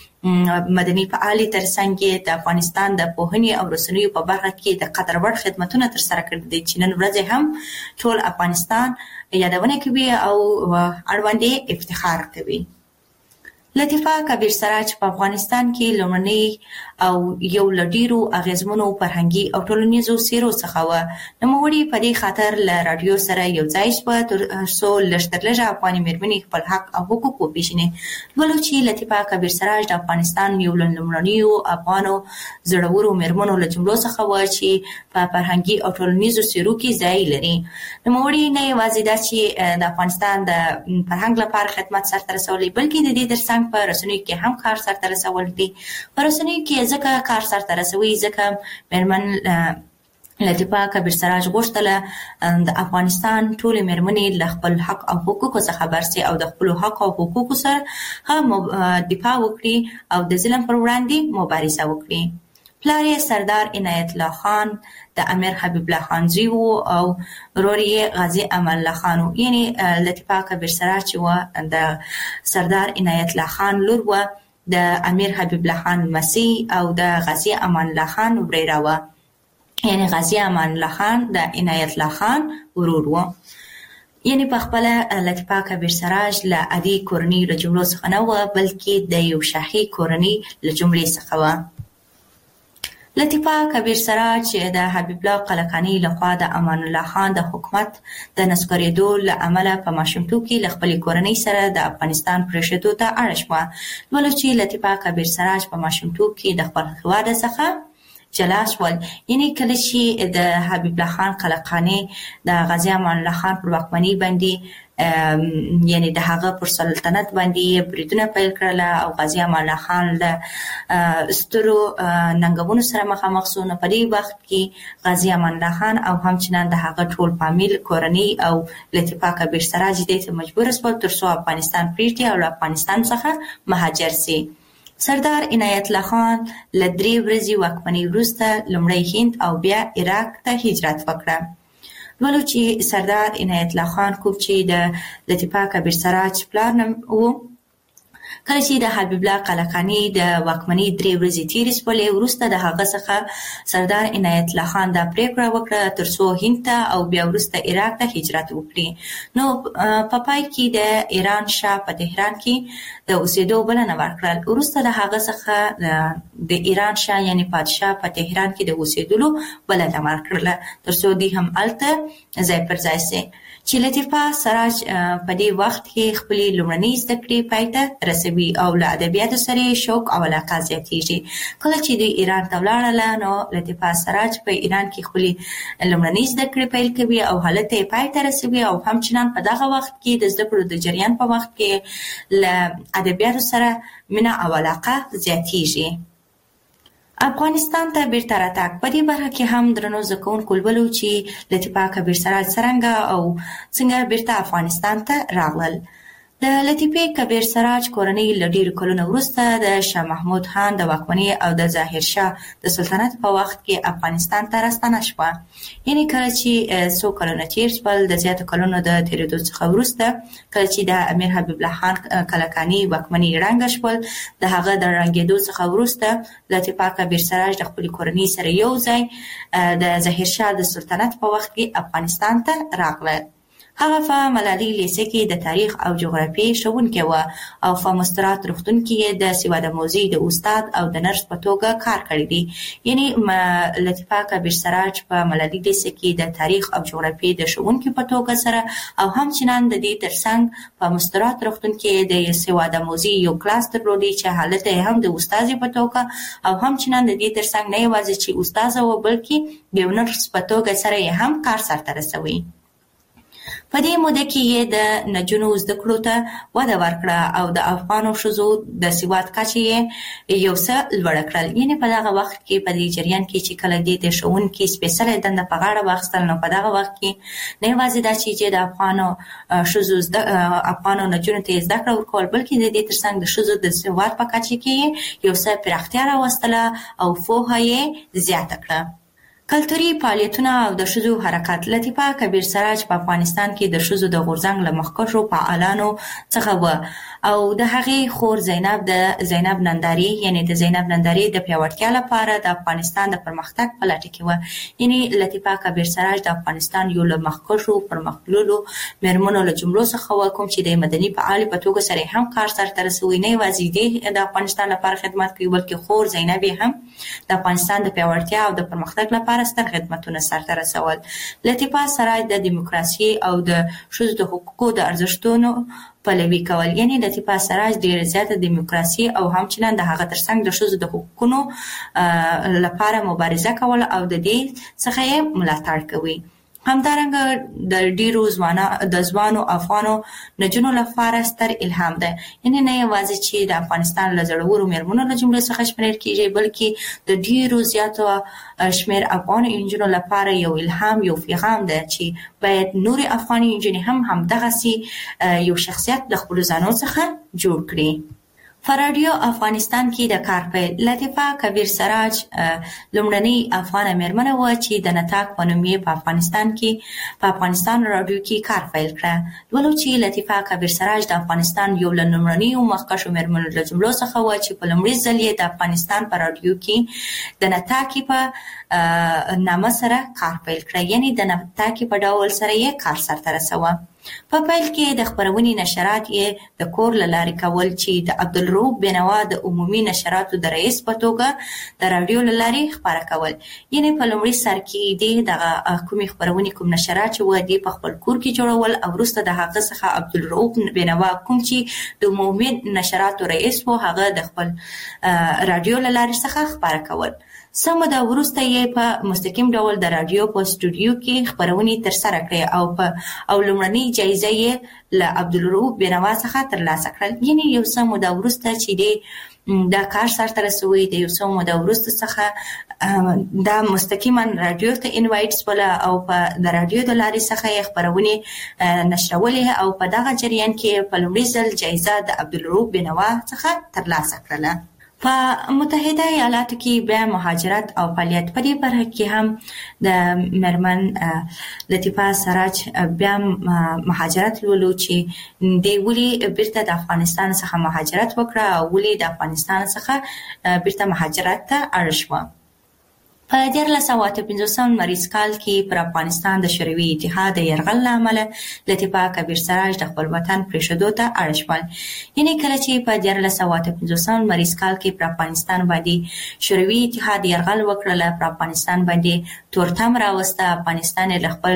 مدني فعالې ترڅنګ یې د افغانستان د پوهنې او رسنیو په برخه کې د قدر وړ خدمتونه ترسره کړي دي چې نن ورځ هم ټول افغانستان یادونه کوي او اړوند یې افتخار کوي. لطیفه کبیر سراج په افغانستان کې لومړنۍ او یو له ډېرو اغېزمنو فرهنګي او ټولنیزو څېرو څخه وه. نوموړې په دې خاطر له راډیو سره یو ځای شوه تر څو لږ تر لږه افغاني مېرمنې خپل حق او حقوق وپېژني. لولو چې لطیفه کبیر سراج د افغانستان یو له لومړنیو افغانو زړورو مېرمنو له جملو څخه وه چې په فرهنګي او ټولنیزو څېرو کې ځای لري. نوموړې نه یوازې دا چې د افغانستان د فرهنګ لپاره خدمت سرته رسولی، بلکې د دې ترڅنګ په رسنیو کې هم کار سرته رسولی دی. په رسنیو کې ځکه کار سرته رسوي ځکه مېرمن لطیفه کبیر سراج غوښتله د افغانستان ټولې مېرمنې له خپل حق او حقوقو څخه خبر سي او د خپلو حق او حقوقو سره هم دفاع وکړي او د ظلم پر وړاندې مبارزه وکړي. پلار یې سردار عنایت الله خان د امیر حبیب الله خان زوی و او ورور یې غازي امان الله خان و. یعنې لطیفه کبیر سراج چې وه د سردار عنایت الله خان لور وه، د امیر حبیب الله خان لمسۍ او د غازي امان الله خان وريره وه. یعنې غازي امان الله خان د عنایت الله خان ورور و. یعنې په خپله لطیفه کبیر سراج له عادي کورنۍ له جملو څخه نه وه، بلکې د یو شاهي کورنۍ له جملې څخه وه. لطیفه کبیر سراج د حبیب الله قلقاني لخوا د امان الله خان د حکومت د نسکورېدو له امله په ماشومتوب کې له خپلې کورنۍ سره د افغانستان پرېښودو ته اړ شوه. لولو چې لطیفه کبیر سراج په ماشومتوب کې د خپل هېواد څخه جلا شول. یعنې کله چې د حبیب الله خان قلقاني د غازي امان الله خان پر واکمنۍ باندې یعنی د هغه پر سلطنت باندې بریدونه پیل کړل او غازي امان الله خان له سترو ننګونو سره مخامخ شو. نو په دې وخت کې غازي امان الله خان او همچنان د هغه ټول فامیل کورنۍ او لطیفه کبیر سراج دې ته مجبور شول تر څو افغانستان پرېږدي او له افغانستان څخه مهاجر شي. سردار عنایت الله خان له 3 ورځې واکمنۍ وروسته لومړی هند او بیا عراق ته هجرت وکړه. لولو چې سردار عنایت الله خان کوم چې د لطیفه کبیر سراج پلار و، کله چې د حبیب الله قلقاني د واکمنۍ 3 ورځې تېرې شولې، وروسته د هغه څخه سردار عنایت الله خان دا پرېکړه وکړه تر څو هند ته او بیا وروسته عراق ته هجرت وکړي. نو په پای کې د ایران شاه په تهران کې د اوسېدو بلنه ورکړل. وروسته د هغه څخه د ایران شاه یعنې پادشاه په تهران کې د اوسېدلو بلنه ورکړله تر څو دوی هم هلته ځای پر ځای شي. چې لطیفه سراج په دې وخت کې خپلې لومړنۍ زده کړې پای ته رسوي او له ادبیاتو سره شوق او علاقه زیاتېږي. کله چې دوی ایران ته ولاړله نو لطیفه سراج په ایران کې خپلې لومړنۍ زده کړې پیل کوي او هلته یې پای ته رسوي او همچنان په دغه وخت کې د زده کړو د جریان په وخت کې له ادبیاتو سره مینه او علاقه زیاتېږي. افغانستان ته بیرته راتګ په دې برخه کې هم درنو زده کوونکو لولو چې لطیفه کبیر سراج څرنګه او څنګه بیرته افغانستان ته راغلل. د لطیفه کبیر سراج کورنۍ له ډېرو کلونو وروسته د شاه محمود خان د واکمنۍ او د ظاهر شاه د سلطنت په وخت کې افغانستان ته راستنه شوه. یعنې کله چې څو کلونه تېر شول، د زیاتو کلونو د تېرېدو څخه وروسته کله چې د امیر حبیب الله خان قلقاني واکمنۍ ړنګه شول، د هغه د ړنګېدو څخه وروسته لطیفه کبیر سراج د خپلې کورنۍ سره یو ځای د ظاهر شاه د سلطنت په وخت کې افغانستان ته راغله. هغه په ملالۍ لیسه کې د تاریخ او جغرافیې ښوونکی و او په مسترات روغتون کې د سواد موزي د استاد او د نرس په توګه کار کړی دی. یعنی لطیفه کبیر سراج په ملالۍ لیسه کې د تاریخ او جغرافیې د ښوونکي په توګه سره او همچنان د دې ترڅنګ په مسترات روغتون کې د سواد موزي یو کلاس درلودي چې حالت هم د استاد په توګه او همچنان د دې ترڅنګ نه یوازې چې استاد و بلکې د نرس په توګه سره هم کار سرته رسوي. په دې موده کې یې د نجونو زده کړو ته وده ورکړه او د افغانو ښځو د سواد کچه یې یو څه لوړه کړل. یعنې په دغه وخت کې په دې جریان کې چې کله دې د ښوونکي سپېڅلې دنده په غاړه واخیستل، نو په دغه وخت کې نه یوازې دا چې د افغانو ښځو افغانو نجونو ته زده کړه ورکول، بلکې د دې ترڅنګ د ښځو د سواد په کچه کې یو څه پراختیا راوستله او پوهه یې زیاته کړه. کلتوري فعالیتونه او د ښځو حرکت. لطیفه کبیر سراج په افغانستان کې د ښځو د غورځنګ له مخکښو فعالانو څخه و او د هغې خور زینب ننداري، یعنی د زینب ننداري د پیاوړتیا لپاره د افغانستان د پرمختګ په لټه کې و. یعنی لطیفه کبیر سراج د افغانستان یو له مخکښو پرمختللو میرمنو له جملو څخه و، کوم چې د مدني فعالې په توګه سره هم کار سرته رسوي. نه یوازې د افغانستان لپاره خدمت کوي، بلکې خور زینب هم د افغانستان د پیاوړتیا او د پرمختګ لپاره ستر خدمتونه سرته رسول. لطیفه سراج د دیموکراسي او د ښځو د حقوقو د ارزښتونو پلوي کول. یعنی لطیفه سراج ډېر زیاته دیموکراسي او همچنان د هغه ترڅنګ د ښځو د حقوقو لپاره مبارزه کول او د دې څخه یې ملاتړ کوي. همدارنګه د ډیرو ځوانو افغانو نجونو لپاره ستر الهام ده. یعنی نه یوازې چې د افغانستان له زړورو میرمنو له جملې څخه شمېرل کیږي، بلکې د ډیرو زیاتو شمېر افغان نجونو لپاره یو الهام، یو پیغام ده چې باید نورې افغاني نجونې هم همدغسې یو شخصیت د خپلو ځانو څخه جوړ کړي. په رادیو افغانستان کې د کار پیل. لطیفه کبیر سراج لومړنۍ افغانه میرمنه وه چې د نتاک په نوم یې په افغانستان رادیو کې کار پیل کړه. ولو چې لطیفه کبیر سراج د افغانستان یو له لومړنیو مخکښو میرمنو له جملو څخه وه چې په لومړي ځل یې د افغانستان په رادیو کې د نتاکي په نامه سره کار پیل کړه. یعنی د نتاکي په ډول سره یې کار سرته رسوه. په پیل کې د خپرونې نشرات یې د کور له لارې کول چې د عبدالرؤف بینوا د عمومي نشراتو د رئیس په توګه د راډیو له لارې خپاره کول. یعنې په لومړي سر کې دغه کومې خپرونې کوم نشرات چې و دې په خپل کور کې جوړول او وروسته د هغه څخه عبدالرؤف بینوا کوم چې د عمومي نشراتو رئیس و هغه د خپل راډیو له لارې څخه خپاره کول. څه موده وروسته یې په مستقیم ډول د راډیو په سټوډیو کې خپرونې ترسره کړې او لومړنۍ جایزه یې له عبدالرؤف بینوا څخه ترلاسه کړل. یعنې یو څه موده وروسته چې دا کار سرته رسوي، د یو څه موده وروسته څخه دا مستقیما راډیو ته انوایټ شوله او په د راډیو د لارې څخه یې خپرونې نشرولې او په دغه جریان کې په لومړي ځل جایزه د عبدالرؤف بینوا څخه ترلاسه کړله. په متحده ایالاتو کې بیا مهاجرت او فعالیت. په دې برخه کې هم د میرمن لطیفه سراج بیا مهاجرت لولو چې دی ولې بیرته د افغانستان څخه مهاجرت وکړه او ولې د افغانستان څخه بیرته مهاجرت ته اړ شوه. په 1950 مریض کال کې پر افغانستان د شوروي اتحاد د یرغل له امله لطیفه کبیر سراج د خپل وطن پرېښودو ته اړ شول. یعنې کله چې په 1950 مریض کال کې پر افغانستان باندې شوروي اتحاد یرغل وکړله، پر افغانستان باندې تورتم راوسته، افغانستان یې له خپل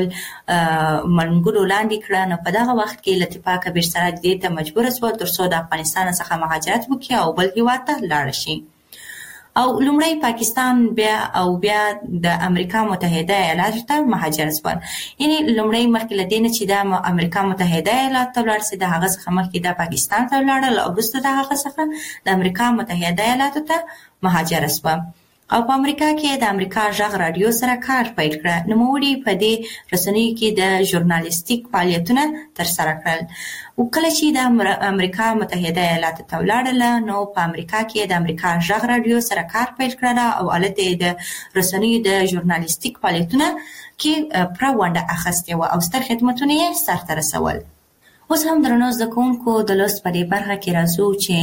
منګولو لاندې کړه، نو په دغه وخت کې لطیفه کبیر سراج دې ته مجبوره شوه ترڅو د افغانستان څخه مهاجرت وکړي او بل هېواد ته لاړه شي. او لومړی پاکستان بیا د امریکا متحده ایالاتو ته مهاجر شول. یعنی لومړی مخکې له دې نه چې د امریکا متحده ایالاتو ته ولاړ شي، د هغه څخه مخکې د پاکستان ته ولاړل او وروسته د هغه څخه د امریکا متحده ایالاتو ته مهاجر شوه. او په امریکا کې د امریکا غږ رادیو سره کار پیل کړ. نوموړي په دې رسنیو کې د ژورنالیستیک فعالیتونه ترسره کړل. او کله چې د امریکا متحده ایالاتو ته ولاړله، نو په امریکا کې د امریکا غږ رادیو سره کار پیل کړل او هلته د رسنیو د ژورنالیستیک فعالیتونه کې پوره ونډه اخیستې وه او ستر خدمتونه یې سرته رسول. اوس هم درنو زده کوونکو د لوست په دې برخه کې راځو چې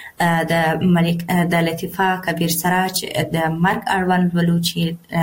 د لطیفه کبیر سراج د مرګ اړوند ولو چې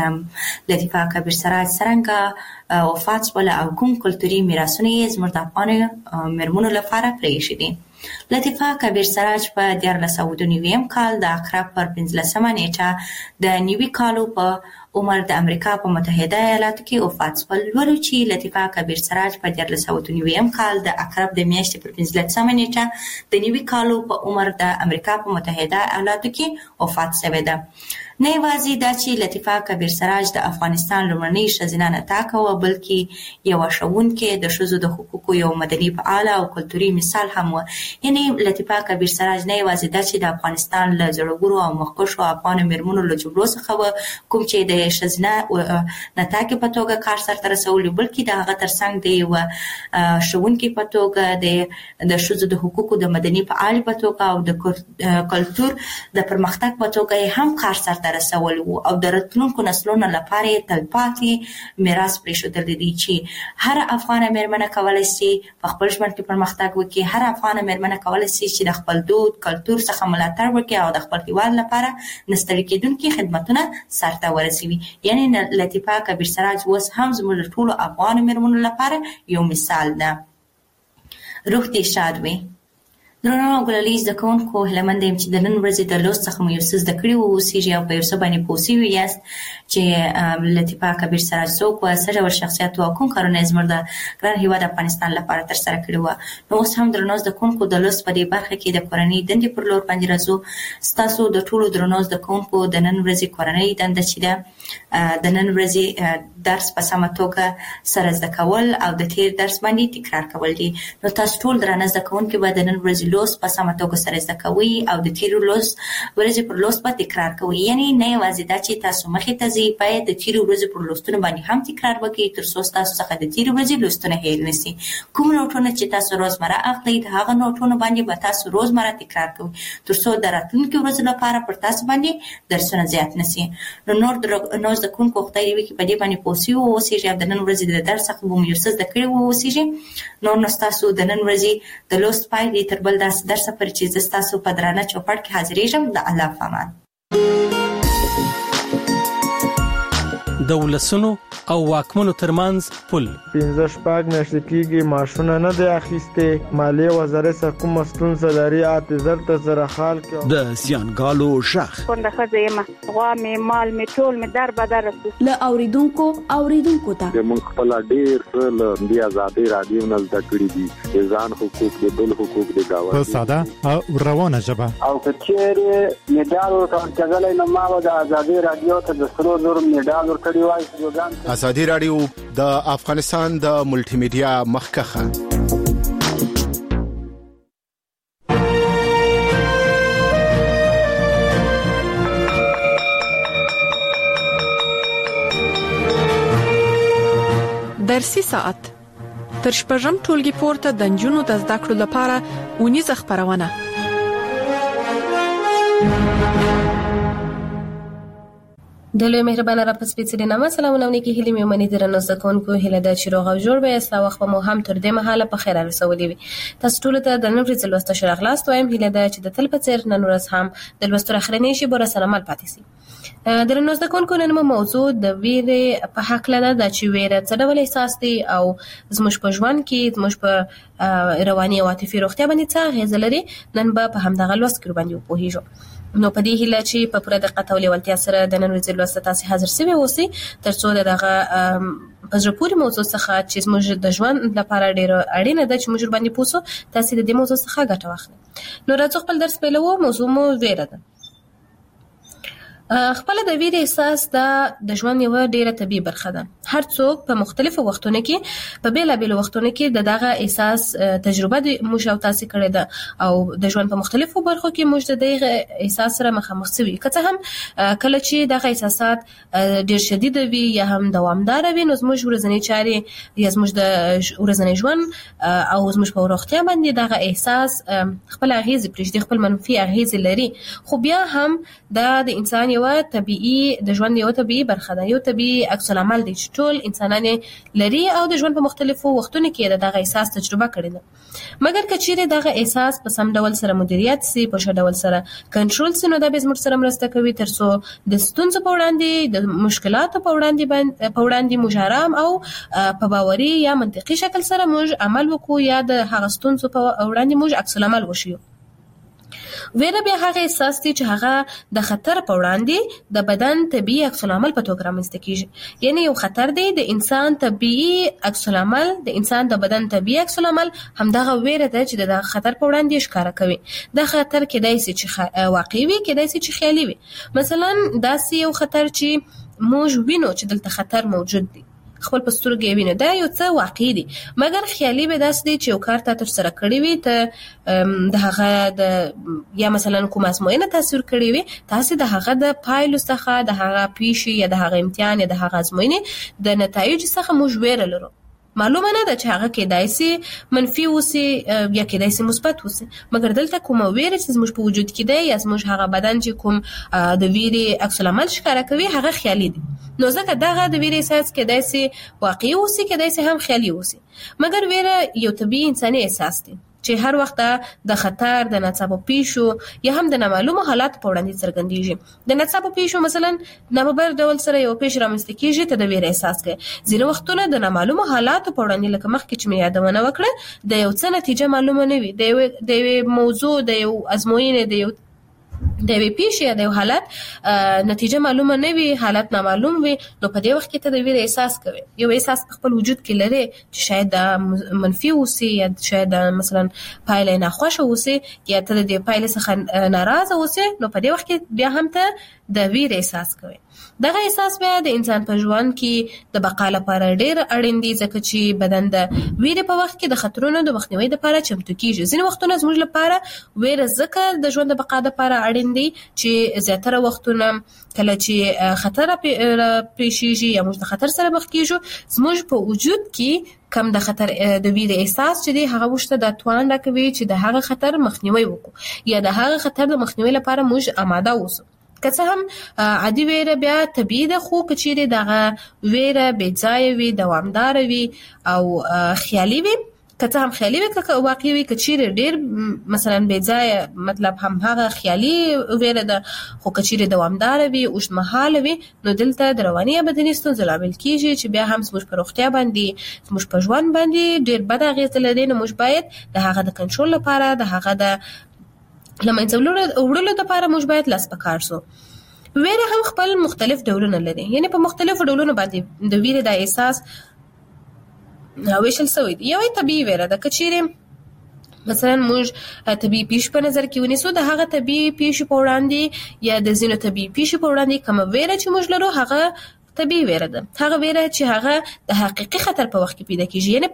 لطیفه کبیر سراج څرنګه وفات شوله او کوم کلتوري میراثونه یې زموږ د افغان میرمنو لپاره پرېښي دي. لطیفه کبیر سراج په 1992 کال د اکراب پر 15 نیټه د نیوي کالو په عمر د امریکا په متحده ایالاتو کې وفات شول. ولو چې لطیفه کبیر سراج په 1992 کال د اکراب د میاشتې پر 15 نیټه د نیوي کالو په عمر د امریکا په متحده ایالاتو کې وفات شوې ده. نه یوازې دا چې لطیفه کبیر سراج د افغانستان لومړنۍ ښځینه نطاقه وه، بلکې یوه ښوونکې، د ښځو د حقوقو یو مدني فعاله او کلتوري مثال هم وه. یعنې لطیفه کبیر سراج نه یوازې دا چې د افغانستان له زړورو او مخکښو افغانو میرمنو له جګړو څخه وه، کوم چې د ښځینه نطاقې په توګه کار سرته رسولی، بلکې د هغه ترڅنګ د یوه ښوونکې په توګه، د ښځو د حقوقو د مدني فعالې په توګه او د کلتور د پرمختګ په توګه یې هم کار سرته رسول وو او د راتلونکو نسلونو لپاره یې تلپاتې میراث پرېښودلی دی چې هر افغانه میرمنه کولی شي په خپل ژوند کې پرمختګ وکړي. هر افغانه میرمنه کولی شي چې د خپل دود کلتور څخه ملاتړ وکړي او د خپل هېواد لپاره نستړي کېدونکي خدمتونه سرته ورسوي. یعنې لطیفه کبیر سراج اوس هم زموږ د ټولو افغانو میرمنو لپاره یو مثال ده. روح دې شاد وي. درنو ګلالي زده کوونکو، هیلهمنده یم چې د نن ورځې د لوست څخه مو یو څه زده کړي واوسیږي او په یو څه باندې پوه شوي یاست چې لطیفه کبیر سراج څوک وه، څه ډول شخصیت وه او کوم کارونه یې زموږ د ګران هېواد افغانستان لپاره ترسره کړي وه. نو اوس هم درنو زده کوونکو د لوست په دې برخه کې د کورنۍ دندې پر لور باندې راځو. ستاسو د ټولو درنو زده کوونکو د نن ورځې کورنۍ دنده چې ده د نن ورځې درس په سمه توګه سره زده کول او د تیر درس باندې تکرار کول دي. نو تاسو ټول درنه زده کوونکي به د نن ورځې لوست په سمه توګه سره زده کوئ او د تیرو ورځې پر لوست به تکرار کوئ. یعنې نه یوازې دا چې تاسو مخې ته ځئ، باید د تیرو ورځې پر لوستونو باندې هم تکرار وکړئ تر څو ستاسو څخه د تیرو ورځې لوستونه هیر نه شي. کوم نوټونه چې تاسو روزمره اخلئ د هغه نوټونو باندې به تاسو روزمره تکرار کوئ تر څو د راتلونکو ورځو لپاره پر تاسو باندې درسونه زیات نه شي. نو نور زده کوونکو خدای دې وکړي په دې باندې پوه شوي واوسیږي او د نن ورځې د درس څخه به مو یو څه زده کړي واوسیږي. نور نو ستاسو د نن ورځې د لوست پای دی تر بل داسې درسه پورې چې زه ستاسو په درانه چوپړ کې حاضرېږم. د الله په امان. د ولسونو او واکمنو ترمنځ پل 15 میاشتې کېږي معاشونه نه دی اخیستې. مالیې وزارت څخه کومه ستونزه لري؟ 8000 ته زره خال کې د زیانګالو ژغ کونډه ښځه یم، غوا مې مال مې ټول مې در بدر له اوریدونکو ته موږ خپل ډېر له دې آزادۍ رادیو نه زده کړي دي د ځان حقوق د بل حقوق د گاونډي په ساده او روانه ژبه او کچېرې میډال ورکړل نو ما د آزادۍ رادیو ته د 300 میډال ورکړی وای. ازادي رادیو د افغانستان د ملټي میډیا مخکخه. درسي ساعت تر شپږم ټولګي پورته د نجونو د زده کړو لپاره ونیزه خبرونه. د لوی مهربانه رب سپېڅلې نامه سلامونه نیکی هیلې مې منې درنو زده کوونکو، هیله ده چې روغ او جوړ به یاست او وخت مو هم تر دې مهاله په خیر رسولي وي. تاسو ټول ته د نن ورځې لوست شراغلاست وایم. هیله ده چې د تل په څیر نن ورځ هم د لوست اخرنۍ شی بر سره مل پاتې شي. درنو زده کوونکو، نن موضوع د ویرې په حق لنه د چې ویره څه ډول احساس دی او زموږ په ژوند کې زموږ په رواني او عاطفي روغتیا باندې څه اغیز لري. نن به په همدغه لوست کې باندې وپوهیږو. نو په دې هیله چې په پوره دقت او لیوالتیا سره د نن ورځې لوست تاسو حاضر شوي اوسئ ترڅو دغه په ژبه پوری موضوع څخه چې موږ د ژوند لپاره ډیره اړینه ده چې موږ باندې پوسو تاسو د دې موضوع څخه ګټه واخلئ. نو راځو خپل درس پیلوو. موضوع مو ویره ده. خپل د ویرې احساس د ژوند یو ډیره طبيعي برخه ده. هر څوک په مختلفو وختونو کې په بیلابېلو وختونو کې دغه احساس تجربه د موږ او تاسو کړې ده او د ژوند په مختلفو برخو کې موږ دغه احساس سره مخامخ شوي. که څه هم کله چې دغه احساسات ډیر شدید وي یا هم دوامدار وي، نو زموږ ورځنی چارې یا زموږ د ورځنی ژوند او زموږ په روغتیا باندې دغه احساس خپل اغیز پرېږدي، خپل منفي اغیز لري. خو بیا هم د انسان یو طبيعي د ژوند یو طبيعي برخه ده، یو طبيعي عکس العمل دی چې ټول انسانان لري او د ژوند په مختلفو وختونو کې دغه احساس تجربه کړی ده مګر کچېره دغه احساس په سم ډول سره مدیریت سي په ښه ډول سره کنټرول سي نو دا به زموږ سره مرسته کوي ترڅو د ستونزو په وړاندې د مشکلاتو په وړاندې موږ آرام او په باوري یا منطقي شکل سره موږ عمل وکړو یا د هغه ستونزو په وړاندې موږ عکس العمل وشو ویره بیا هغه احساس دی چې هغه د خطر په وړاندې د بدن طبيعي عکس العمل په توګه رامنځته کیږي یعنی یو خطر دی د انسان طبيعي عکس العمل د انسان د بدن طبيعي عکس العمل همدغه ویره ده چې د خطر په وړاندې ښکارا کوي د خطر کېدای شي چې واقعي وي کېدای شي چې خیالي وي مثلا داسې یو خطر چې موږ وینو چې دلته خطر موجود دی خپل پسترګې ویني دا یو څه واقعي دي مګر خیالي به داسې دي چې یو کار ته تر سره کړی وي ته د هغه د یا مثلا کوم ازموینه تاثیر کړی وي تاسو د هغه د پایلو څخه د هغه پیښې یا د هغه امتحان یا د هغه ازموینې د نتایج څخه موږ ویره لرو معلومه نه ده چې هغه کېدای شي منفي وسی یا کېدای شي مثبت وسی مګر دلته کومه ویره چې زموږ په وجود کې ده یا زموږ هغه بدن چې کوم د ویرې عکس العمل ښکارا کوي هغه خیالي دي نو ځکه دغه د ویرې احساس کېدای شي واقعي وسی کېدای شي هم خیالي وسی مګر ویره یو طبيعي انساني احساس دی چې هر وخت د خطر د ناڅاپه پیښو یا هم د نامعلومه حالات په وړاندې څرګندېږي د ناڅاپه پیښو مثلا نامبر ډول سره یو پیښ رامنځته کیږي ته د ویرې احساس کوي ځینې وختونه د نامعلومه حالاتو په وړاندې لکه مخکې چې مې یادونه وکړه د یو څه نتیجه معلومه نه وي د یو موضوع د یو ازموینې د یو پیښې یا د یو حالت نتیجه معلومه نه وي حالت نامعلوم وي نو په دې وخت کې ته د ویرې احساس کوي یو احساس په خپل وجود کې لري چې شاید د منفي وسی یا شاید مثلا پایله ناخوښه وسی یا ته د پایله څخه ناراضه وسی نو په دې وخت کې بیا هم ته د ویرې احساس کوي دغه احساس بیا د انسان په ژوند کې د بقا لپاره ډېر اړین دی ځکه چې بدن د ویرې په وخت کې د خطرونو د مخنیوي لپاره چمتو کیږي ځینې وختونه زموږ لپاره ویره ځکه د ژوند د بقا لپاره اړین دی چې زیاتره وختونه کله چې خطر پیښیږي یا موږ د خطر سره مخ کیږو زموږ په وجود کې کم د خطر د ویرې احساس چې دی هغه وشته د توان راکوي چې د هغه خطر مخنیوي وکړو یا د هغه خطر د مخنیوي لپاره موږ آماده اوسو که څه هم عادي ویره بیا طبيعي ده خو کچېره دغه ویره بې ځای وي دوامدار وي او خیالي وي که څه هم خیالي وي که واقعي وي کچېره ډېر مثلا بې ځای مطلب هم هغه خیالي ویره ده خو کچېره دوامدار وي اوږدمهاله وي نو دلته د رواني یا بدني ستونزو لامل کیږي چې بیا هم زموږ په روغتیا باندې زموږ په ژوند باندې ډېر بد اغېز لري نو موږ باید د هغه د کنټرول لپاره د هغه د لمنځه وړلو لپاره موږ باید لاس په کار سو ویره هم خپل مختلف ډولونه لري یعنی په مختلفو ډولونو باندې د ویرې د احساس ویشل شوی دی یوه طبيعي ویره ده کچېره مثلا موږ طبيعي پیښ په نظر کې ونیسو د هغه طبيعي پیښ په وړاندې یا د ځینو طبيعي پیښ په وړاندې کوم ویره چې موږ لرو هغه طبيعي ویره ده هغه ویره چې هغه د حقيقي خطر په وخت کې پیدا کیږي یعنی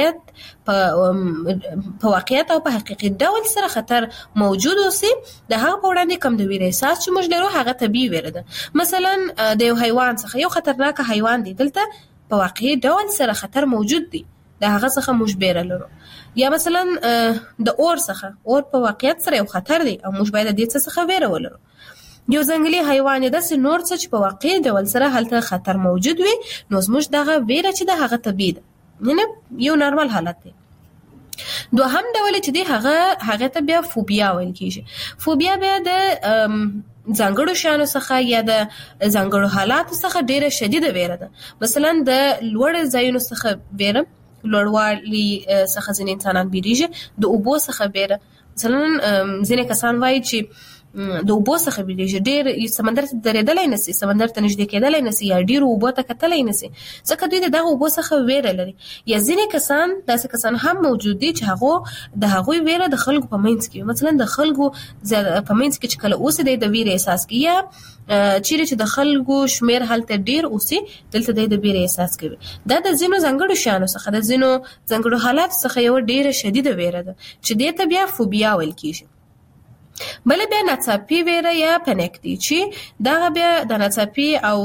په واقعیت او په حقيقي ډول سره خطر موجود اوسي د هغه په وړاندې کوم د ویرې احساس چې موږ لرو هغه طبيعي ویره ده مثلا د یو حیوان څخه یو خطرناک حیوان دی دلته په واقعي ډول سره خطر موجود دی د هغه څخه موږ ویره لرو یا مثلا د اور څخه اور په واقعیت سره یو خطر دی او موږ باید د دې څخه ویره ولرو یو ځنګلي حیوان داسې نور څه چې په واقعي ډول سره هلته خطر موجود وي نو زموږ دغه ویره چې د هغه طبيعي ده یعنی یو نارمل حالت دی دوهم ډول چې دی هغه ته بیا فوبیا ویل کیږي فوبیا بیا د ځانګړو شیانو څخه یا د ځانګړو حالاتو څخه ډیره شدیده ویره ده مثلا د لوړ ځایونو څخه ویره لوړوالي څخه ځینې انسانان بیریږي د اوبو څخه ویره مثلا ځینې کسان وایي چې د اوبو څخه بیریږي ډېر سمندر ته درېدلی نشي سمندر ته نږدې کېدلی نشي یا ډېرو اوبو ته کتلی نشي ځکه دوی د دغه اوبو څخه ویره لري یا ځینې کسان داسې کسان هم موجود دي چې هغه د هغوی ویره د خلکو په منځ کې مثلا د خلکو په منځ کې چې کله اوسي د ویرې احساس کوي یا چیرې چې د خلکو شمیر هلته ډېر اوسي دلته د ویرې احساس کوي دا د ځینو ځانګړو شیانو څخه د ځینو ځانګړو حالاتو څخه یو ډېره شدیده ویره ده چې دې ته بیا فوبیا ویل کیږي بل بیا ناڅاپي ویره یا پنیک دی چې دا بیا د ناڅاپي او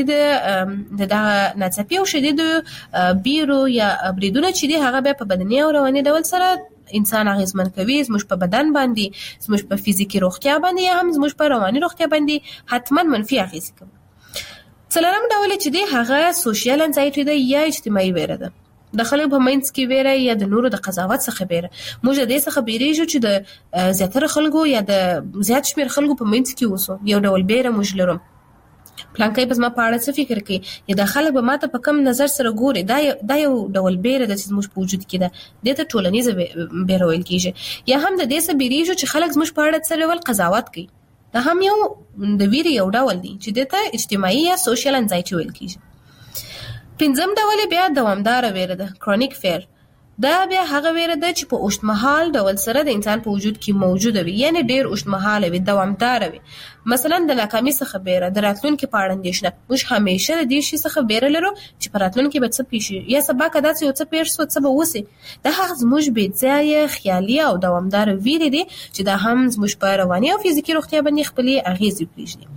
شدید بیرو یا بریدونه چې دی هغه بیا په بدني او رواني ډول سره انسان اغیزمن کوي زموږ په بدن باندې زموږ په فزیکي روغتیا باندې یا هم زموږ په رواني روغتیا باندې حتما منفي اغیز کوي څلورم ډول چې دی هغه سوشل انزایټي ده یا اجتماعي ویره ده. د خلکو په منځ کې ویره یا د نورو د قضاوت څخه ویره. موږ د دې څخه بیریږو چې د زیاتره خلکو یا د زیات شمیر خلکو په منځ کې وسو یو ډول بیره موږ لرو. پلانکې په ما په اړه څه فکر کوي یا د خلک به ماته په کم نظر سره ګوري. دا یو ډول بیره د چې موږ په وجود کې ده د ته ټولنیزه بیره ویل کیږي. یا هم د دې څخه بیریږو چې خلک زموږ په اړه څه ډول قضاوت کوي. دا هم یو د ویرې یو ډول دی چې د ته اجتماعي یا سوشل انزایټي ویل کیږي. پنځم ډول بیا دوامدار ویره ده کرونیک فیر. دا بیا هغه ویره ده چې په اوږدمهال ډول سره د انسان په وجود کې موجوده وي یعنی ډیر اوږدمهاله وي دوامدار وي. مثلا د ناکامۍ څخه بیره د راتلونکي په اړه اندېښنه. موږ همیشه د دې شي څخه بیره لرو چې په راتلونکي به څه پیښ یا سبا کدا څه پیښ شو څه به وسی. دا هغه زموږ بې ځایه خیالي او دوامدار ویره دي چې دا هم زموږ په رواني او فزیکي روغتیا باندې خپلې اغیزې پرېږدي.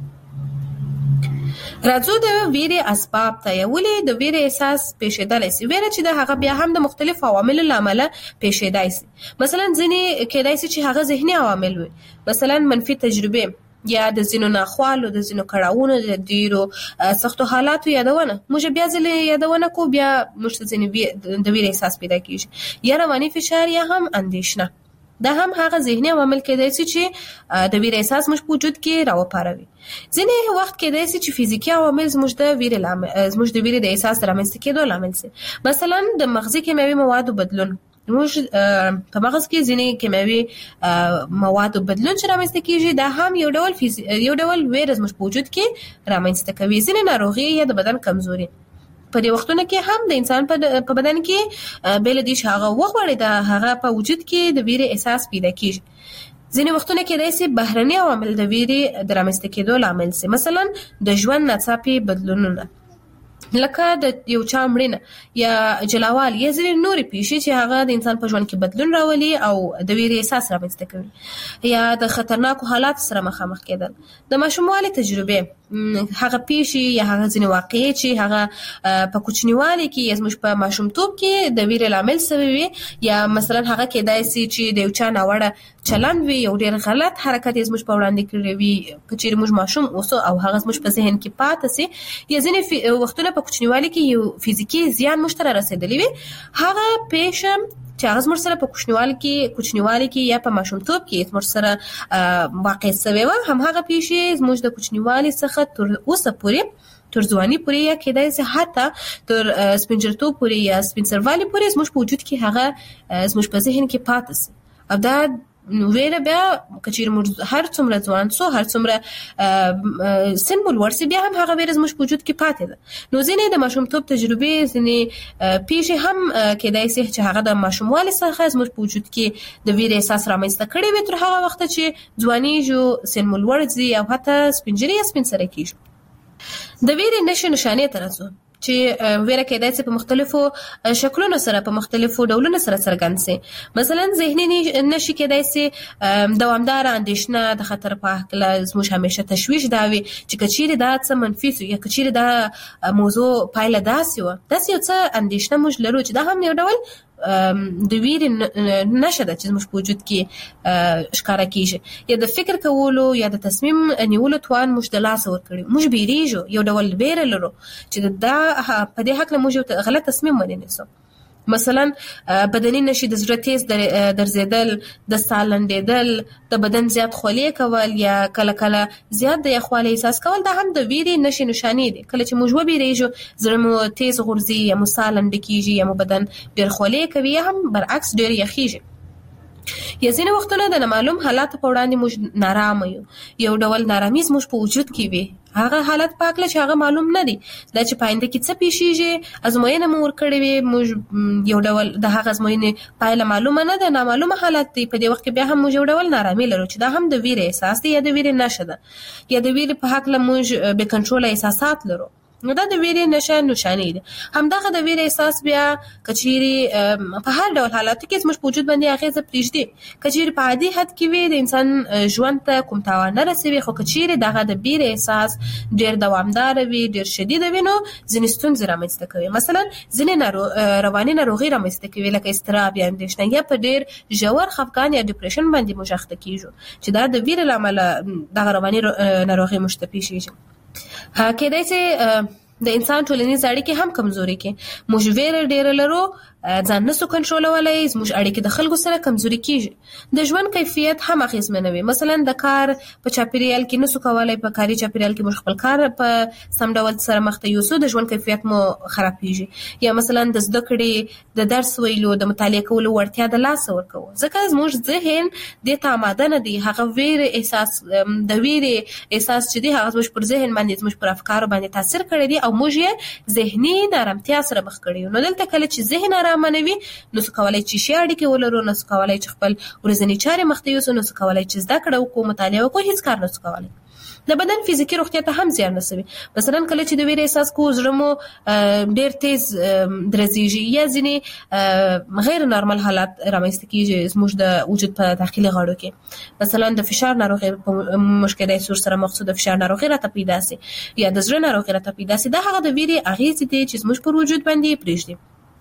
راځو د ویرې اسباب ته. ولې د ویرې احساس پیښیدلی سي؟ ویره چې د هغه بیا هم د مختلف عواملو له امله پیښیدای سي. مثلا ځینې کېدای سي چې هغه ذهني عوامل وي، مثلا منفي تجربې یا د ځینو ناخوالو د ځینو کړاوونو د ډیرو سختو حالاتو یادونه. موږ بیا ځلې یادونه کو بیا موږ ته ځینې د ویرې احساس پیدا کیږي. یا رواني فشار یا هم اندېښنه. دا هم هغه ذهني عوامل کېدای شي چې د ویرې احساس موږ په وجود کې راوپاروي. ځینې وخت کېدای شي چې فزیکي عوامل زموږ د ویرې د احساس رامنځته کېدو لامل شي. مثلا د مغزي کیمیاوي موادو بدلون. موږ په مغز کې ځینې کیمیاوي موادو بدلون چې رامنځته کېږي دا هم یو ډول ویره زموږ په وجود کې رامنځته کوي. ځینې ناروغي یا د بدن کمزوري په دې وختونو کې هم د انسان په بدن کې بل دي چې هغه وغوړي د هغه په وجود کې د ویرې احساس پیدا کیږي. ځینې وختونه کې داسې بهرني عوامل د ویرې د رامنځته کېدو لامل شي. مثلا د ژوند ناڅاپي بدلونونه لکه د یو چا مړینه یا جلاوال یا ځینې نورې پیښې چې هغه د انسان په ژوند کې بدلون راولي او د ویرې احساس رامنځته کوي. یا د خطرناکو حالاتو سره مخامخ کېدل. د ماشوموالي تجربې هغه پیښې یا هغه ځینې واقعې چې هغه په کوچنیوالي کې یا زموږ په ماشومتوب کې د ویرې لامل شوی وي. یا مثلا هغه کېدای شي چې د یو چا ناوړه چلند وي، یو ډېر غلط حرکت یې زموږ په وړاندې کړی وي که چیرې موږ ماشوم اوسو او هغه زموږ په ذهن کې پاتې سي. یا ځینې وختونه په کوچنیوالي کې یو فزیکي زیان موږ ته رسېدلی وي. هغه پیښه چې هغه زموږ سره په کوچنیوالي کې یا په ماشومتوب کې زموږ سره واقع شوی وه، همهغه پیښې زموږ د کوچنیوالي څخه تر اوسه پورې تر ځواني پورې یا کېدای شي حتی تر سپینجرتوب پورې یا سپینسروالي پورې زموږ په وجود کې هغه زموږ په ذهن کې پاتې شي. او دا ویره بیا که چیرې موږ هر څومره ځوان سو، هر څومره سن مو لوړ سي، بیا هم هغه ویره زموږ په وجود کې پاتې ده. نو ځینې د ماشومتوب تجربې ځینې پیښې هم کېدای شي چې هغه د ماشوموالي څخه زموږ په وجود کې د ویرې احساس رامنځته کړی وي تر هغه وخته چې ځوانیږو، سن مو لوړ ځي او حتی سپینجري یا سپینسري کېږو. د ویرې نښې نښانې ته راځو چې ویره کېدای شي په مختلفو شکلونو سره په مختلفو ډولونو سره څرګند شي. مثلا ذهني نښې کېدای شي دوامداره اندېښنه د خطر په هکله زموږ همیشه تشویش دا وي چې که چیرې دا څه منفي سو یا که چیرې دا موضوع پایله داسې وه، داسې یو څه اندېښنه موږ لرو چې دا هم یو ډول د ویرې نښه ده چې زموږ په وجود کې ښکاره کېږي. یا د فکر کولو یا د تصمیم نیولو توان موږ د لاسه ورکړي. موږ بیریږو، یو ډول ویره لرو چې دا په دې هکله موږ یو غلط تصمیم ونیسو. مثلا بدني نشي د زړه تیز درزیدل، د ساه لنډېدل، د بدن زیات خولې کول یا کله کله زیات د یخوالي احساس کول، دا هم د ویرې نښې نښانې دي. کله چې موږ وبیریږو زړه مو تیز غورځي یا مو ساه لنډه کېږي یا مو بدن ډېر خولې کوي یا هم برعکس ډېر یخیږي. یا ځینې وختونه د نامعلوم حالاتو په وړاندې موږ نارامه یو، یو ډول نارامي زموږ په وجود کې وي. هغه حالت په هکله چې هغه معلوم نه دي، دا چې په آینده کې څه پیښیږي. ازموینه مو ورکړې وي، موږ یو ډول د هغه ازموینې پایله معلومه نه ده، نامعلومه حالت دی. په دې وخت کې بیا هم موږ یو ډول نارامي لرو چې دا هم د ویرې احساس دی یا د ویرې نښه ده. یا د ویرې په هکله موږ بې کنټروله احساسات لرو. نو دا د ویرې نښانې دي. همدغه د ویرې احساس بیا که چیرې په هر ډول حالاتو کې زموږ په وجود باندې اغېزه پرېږدي. که چیرې په عادي حد کې وي د انسان ژوند ته کوم تاوان نه رسوي، خو که چیرې دغه د ویرې احساس ډېر دوامداره وي، ډېر شدید وي، نو ځینې ستونزې رامنځته کوي. مثلا ځینې رواني ناروغي رامنځته کوي لکه اضطراب یا اندېښنه، یا په ډېر ژور خفګان یا ډیپریشن باندې موږ اخته کېږو چې دا د ویرې له امله دغه رواني ناروغي موږ ته پیښیږي. کېدای شي د انسان ټولنیز اړیکې هم کمزوري کې موږ ویره ډېر لرو ځان نسو کنټرولولای زموږ اړیکې د خلکو سره کمزوري کیږي د ژوند کیفیت هم اغیزمنوي مثلا د کار په چاپیریال کې نسو کولای په کاري چاپیریال کې موږ خپل کار په سم ډول سره مخ ته یوسو د ژوند کیفیت مو خرابېږي یا مثلا د زده کړې د درس ویلو د مطالعه کولو وړتیا د لاس ورکو ځکه زموږ ذهن د تاماده نه دی هغه ویره احساس د ویره احساس چې دی هغه زموږ پر ذهن باندې زموږ پر افکار باندې تاثیر کړی دی او موږ یې ذهني نارامتیا سره مخ کړی نو دلته کله چې ذهن منوي نو څه کولای چې شي اړیکې ولرو نو څه کولای چې خپل ورځنی چارې مخ ته یوسو نو څه کولای چې زده کړه وکړو مطالعه وکړو هیڅ کار نه څه کولای د بدن فزیکی روغتیا ته هم زیان رسوي مثلا کله چې د ویرې احساس کوو زړه مو ډېر تیز درزيږي یا ځینې غیر نارمل حالات رامنځته کیږي زموږ د وجود په داخلي غړو کې مثلا د فشار ناروغي په مشکله سور سره مخصوص د فشار ناروغي راته پیدا سي یا د زړه ناروغي راته پیدا سي دا هغه د ویرې اغیز دي چې زموږ پر وجود باندې پریږدي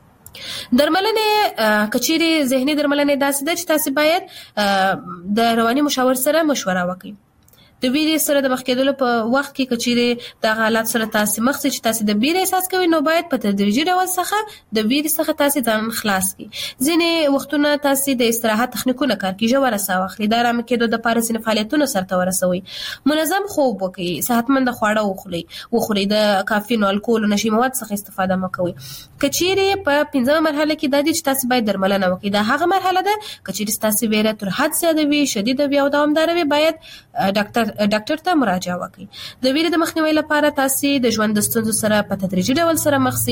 درملنه کچيري ذهني درملنه داسې ده چې تاسو باید د رواني مشاور سره مشوره وکړئ د ویرې سره د مخ کېدلو په وخت کې کچيري د حالات سره تاسو مخ چې تاسو د ویرې احساس کوئ نو باید په تدریجي ډول څخه د ویرې څخه تاسو ځان خلاص کړئ ځینې وختونه تاسو د استراحت تخنیکونه کار کوي ژوره ساه واخلئ د آرام کېدو د پاره ځینې فعالیتونه سره ورسوي منظم خوب وکړئ صحتمند خواړه وخورئ د کافین او الکول او نشي مواد څخه استفاده مکوئ کچيري په 15 مرحله کې د دې چې تاسو باید درملنه وکړئ دا هغه مرحله ده کچيري تاسو ویره تر حد زیاته وي شدید وي او دوامدار وي باید ډاکټر ته مراجعه وکړئ د ویرې د مخنیوي لپاره تاسو د ژوند د ستونزو سره په تدریجي ډول سره مخ سي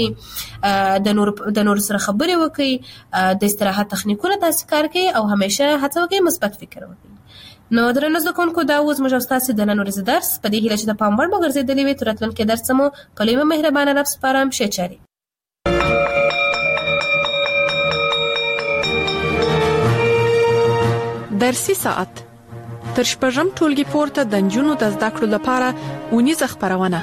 د نور سره خبرې وکړئ د استراحت تخنیکونه تاسو کار کوي او همیشه هڅه وکړئ مثبت فکر وکړئ نو درنو زده کوونکو دا اوس موږ تاسو د نن ورځې درس په دې هیله چې د پام وړ مو ګرځېدلی وي تر راتلونکي درس مو کلمه مهربانه رب سپارم ښه چاري درسي ساعت تر شپږم ټولګي پورته د نجونو د زده کړو لپاره اونیزه خبرونه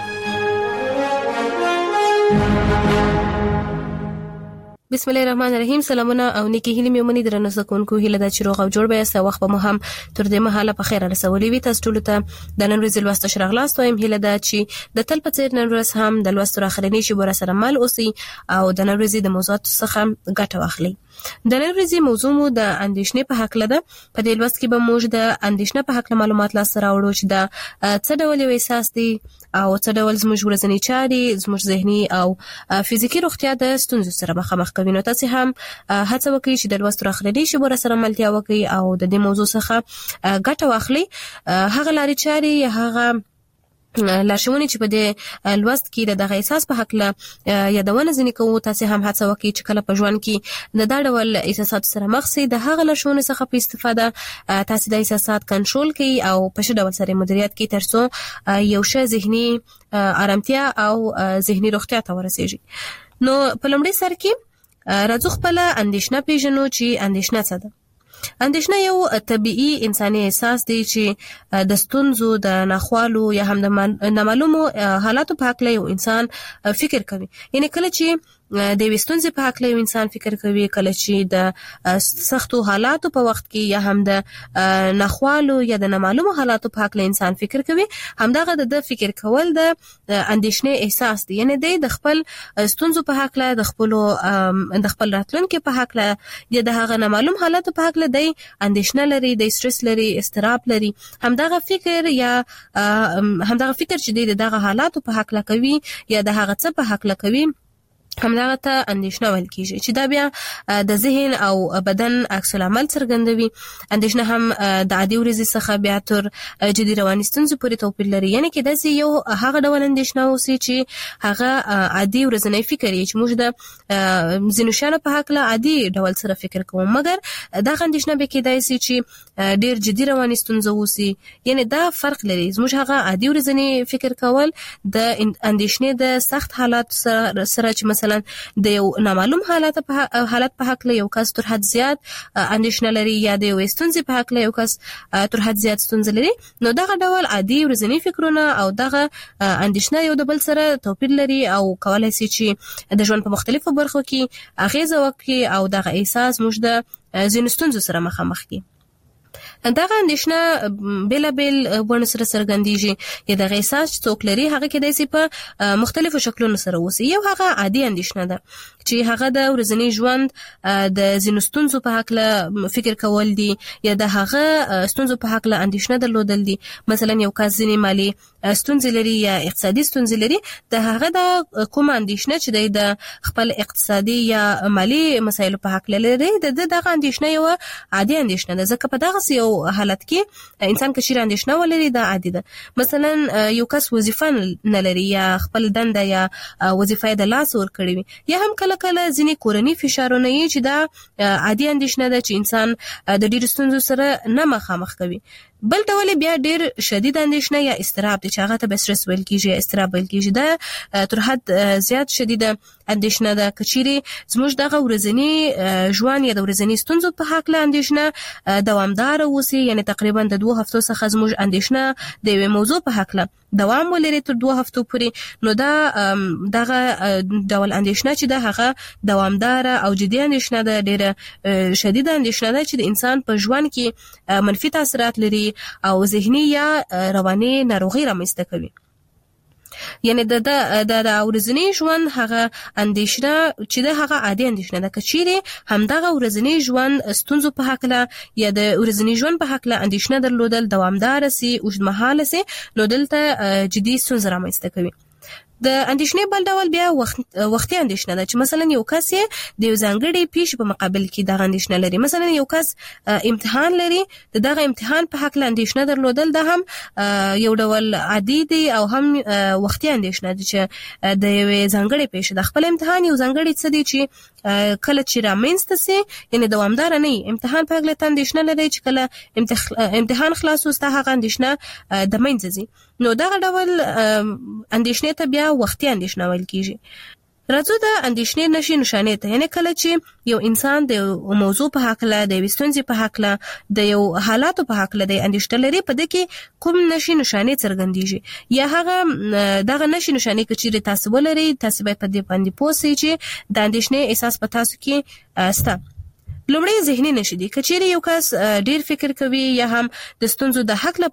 بسم الله الرحمن الرحیم سلامونه او نیکی هیله مې ومني درنه زکونکو هیله د چروغ او جوړ به سه وخت به مو هم تر دې مهاله په خیر رسولې وي تاسو ټول ته د نن ورځې لوست شرغلاست وایم هیله دا چې د تل په څیر نن ورځ هم د لوست راخرنی شي بر سره مل اوسي او د نن ورځې د موضوعات څخه ګټه واخلي د نن ورځې موضوع مو د اندیشنې په حق لده په دې لوست کې به موږ د اندیشنې په حق معلومات لا سره وړو چې دا څه ډول یو احساس دی او څه ډول زموږ ورځنی چارې زموږ ذهني او فزیکی روغتیا د ستونزو سره مخامخ کوي نو تاسو هم هڅه وکړئ چې د لوست راخرنی شي بر سره ملتیا وکړئ او د دې موضوع څخه ګټه واخلئ هغه لارې چارې هغه لارښوونې چې په دې لوست کې دغه احساس په حق له یادونه ځنې کوو تاسو هم هڅه وکړئ چې کله په ژوند کې د دا ډول احساسات سره مخ شئ د هغه لارښوونې څخه په استفاده تاسو د احساسات کنټرول کړئ او په ښه ډول سره مدیریت کړئ ترڅو یو ښه ذهني آرامتیا او ذهني روغتیا ته ورسیږي نو په لومړي سر کې راځو خپل اندیشنه پیژنو چې اندیشنه څه ده اندیشنه یو طبيعي انساني احساس دی چې د ستونزو د ناخوالو یا هم د نامعلومو حالاتو په اړه یو انسان فکر کوي یعنی کله چې د وستونځ په حق له انسان فکر کوي کله چې د سختو حالاتو په وخت کې یا هم د ناخوالو یا د نامعلومو حالاتو په حق له انسان فکر کوي همدغه د فکر کول د اندیشنې احساس دی یعنی د خپل ستونزو په حق له د خپل راتلونکو په حق له یا د هغه نامعلوم حالاتو په حق له د اندیشنه لري د استرس لري استراب لري همدغه فکر چې دغه حالاتو په حق له کوي یا د هغه څه په حق له کوي همدغه ته اندیشنه ویل کیږي چې دا بیا د ذهن او بدن عکس العمل څرګندوي اندیشنه هم د عادي ورځې څخه بیا تر جدي رواني ستونزو پورې توپیر لري یعنی کې د یو هغه ډول اندیشنه اوسي چې هغه عادي ورځنی فکر یې چې موږ د زینوشانه په حق له عادي ډول سره فکر کوو مګر دا اندیشنه به کېدای شي چې ډیر جدي رواني ستونزه اوسي یعنی دا فرق لري زموږ هغه عادي ورځنی فکر کول د اندیشنې د سخت حالات سره چې مثلا د یو نامعلوم حالت په حق له یو کس تر حد زیات اندیشنه لري یا د یو ستونزې په حق له یو کس تر حد زیات ستونزه لري نو دغه ډول عادي ورځنی فکرونه او دغه اندیشنه یو د بل سره توپیر لري او کولای شي چې د ژوند په مختلفو برخو کې اغیزه وکړي او دغه احساس موږ د ځینو ستونزو سره مخامخ کړي دغه اندیشنه بل ونه سره څرګندېږي یا دغه احساس څوک لري هغه کېدای شي په مختلفو شکلونو سره اوسي. یو هغه عادي اندیشنه ده چې هغه د ورځني ژوند د ځینو ستونزو په حق فکر کول دي یا د هغه ستونزو په حق اندیشنه درلودل دي. مثلا یو کس ځینې مالی ستونزې لري یا اقتصادي ستونزې لري، د هغه د کوم اندیشنه چې د خپل اقتصادي یا مالی مسایلو په حق لري دغه اندیشنه یو عادي اندیشنه ده، ځکه په دغه یو حالت کې انسان کشیر اندیشنه ولري دا عادي ده. مثلا یو کس وظیفه نه لري یا خپل دنده یا وظیفه د لاس ور کړی وي، یا هم کله ځینې کورنی فشارونه یې چې دا عادي اندیشنه ده چې انسان د ډېر ستونزو سره نه مخامخ کوي. بل ډول بیا ډیر شدید اندیشنه یا اضطراب دي چې هغه ته استرس ویل کیږي یا اضطراب ویل کیږي. دا تر حد زیات شدید اندیشنه ده کچيري زموږ دغه ورځنی ژوند یا د ورځنی ستونزو په حق له اندیشنه دوامدار اوسي، یعنی تقریبا د 2 هفتو څخه زموږ اندیشنه د یو موضوع په حق له دوام ولري تر 2 هفتو پورې، نو دا دغه ډول اندیشنه چې ده هغه دوامدار او جدي اندیشنه ده، ډیره شدید اندیشنه ده چې د انسان په ژوند کې منفي تاثیرات لري او ذهني یا رواني ناروغي رامنځته کوي. یعنی د ورځنی ژوند هغه اندیشنه چې ده هغه عادي اندیشنه ده. کچيري همدغه ورځنی ژوند ستونزو په حق له یا د ورځنی ژوند په حق له اندیشنه درلودل دوامدار سي اوږدمهاله سي، نو دلته جدي ستونزې رامنځته کوي. د اندیشنې بل ډول بیا وختي اندیشنه ده چې مثلا یو کس د یو ځانګړي پیښې په مقابل کې دغه اندیشنه لري. مثلا یو کس امتحان لري، دغه امتحان په حق له اندیشنه درلودل ده هم یو ډول عادي دی او هم وختي اندیشنه ده چې د یو ځانګړي پیښې د خپل امتحان یو ځانګړي څه دی چې کله چې رامنځته سي، یعنی دوامدار نه امتحان په حق له اندیشنه لري چې کله امتحان خلاص وسته هغه اندیشنه د منځ ځي، نو دغه ډول اندیشنه ته بیا وختي اندیشنه ویل کیږي. راځو د اندیشنې نشي نشانې ته، یعنی کله چې یو انسان د موضوع په حق له د ستونزې په حق له د یو حالاتو په حق له د اندیشنه لري، په دې کې کوم نشي نشانې څرګندېږي یا هغه دغه نشي نشانې کچېرې تاسو ولري، تاسو به په دې باندې پوه شئ چې د اندیشنې احساس په تاسو کې سته. لومړی ذهني نشي دي، کچېرې یو کس ډیر فکر کوي یا هم د ستونزو د حل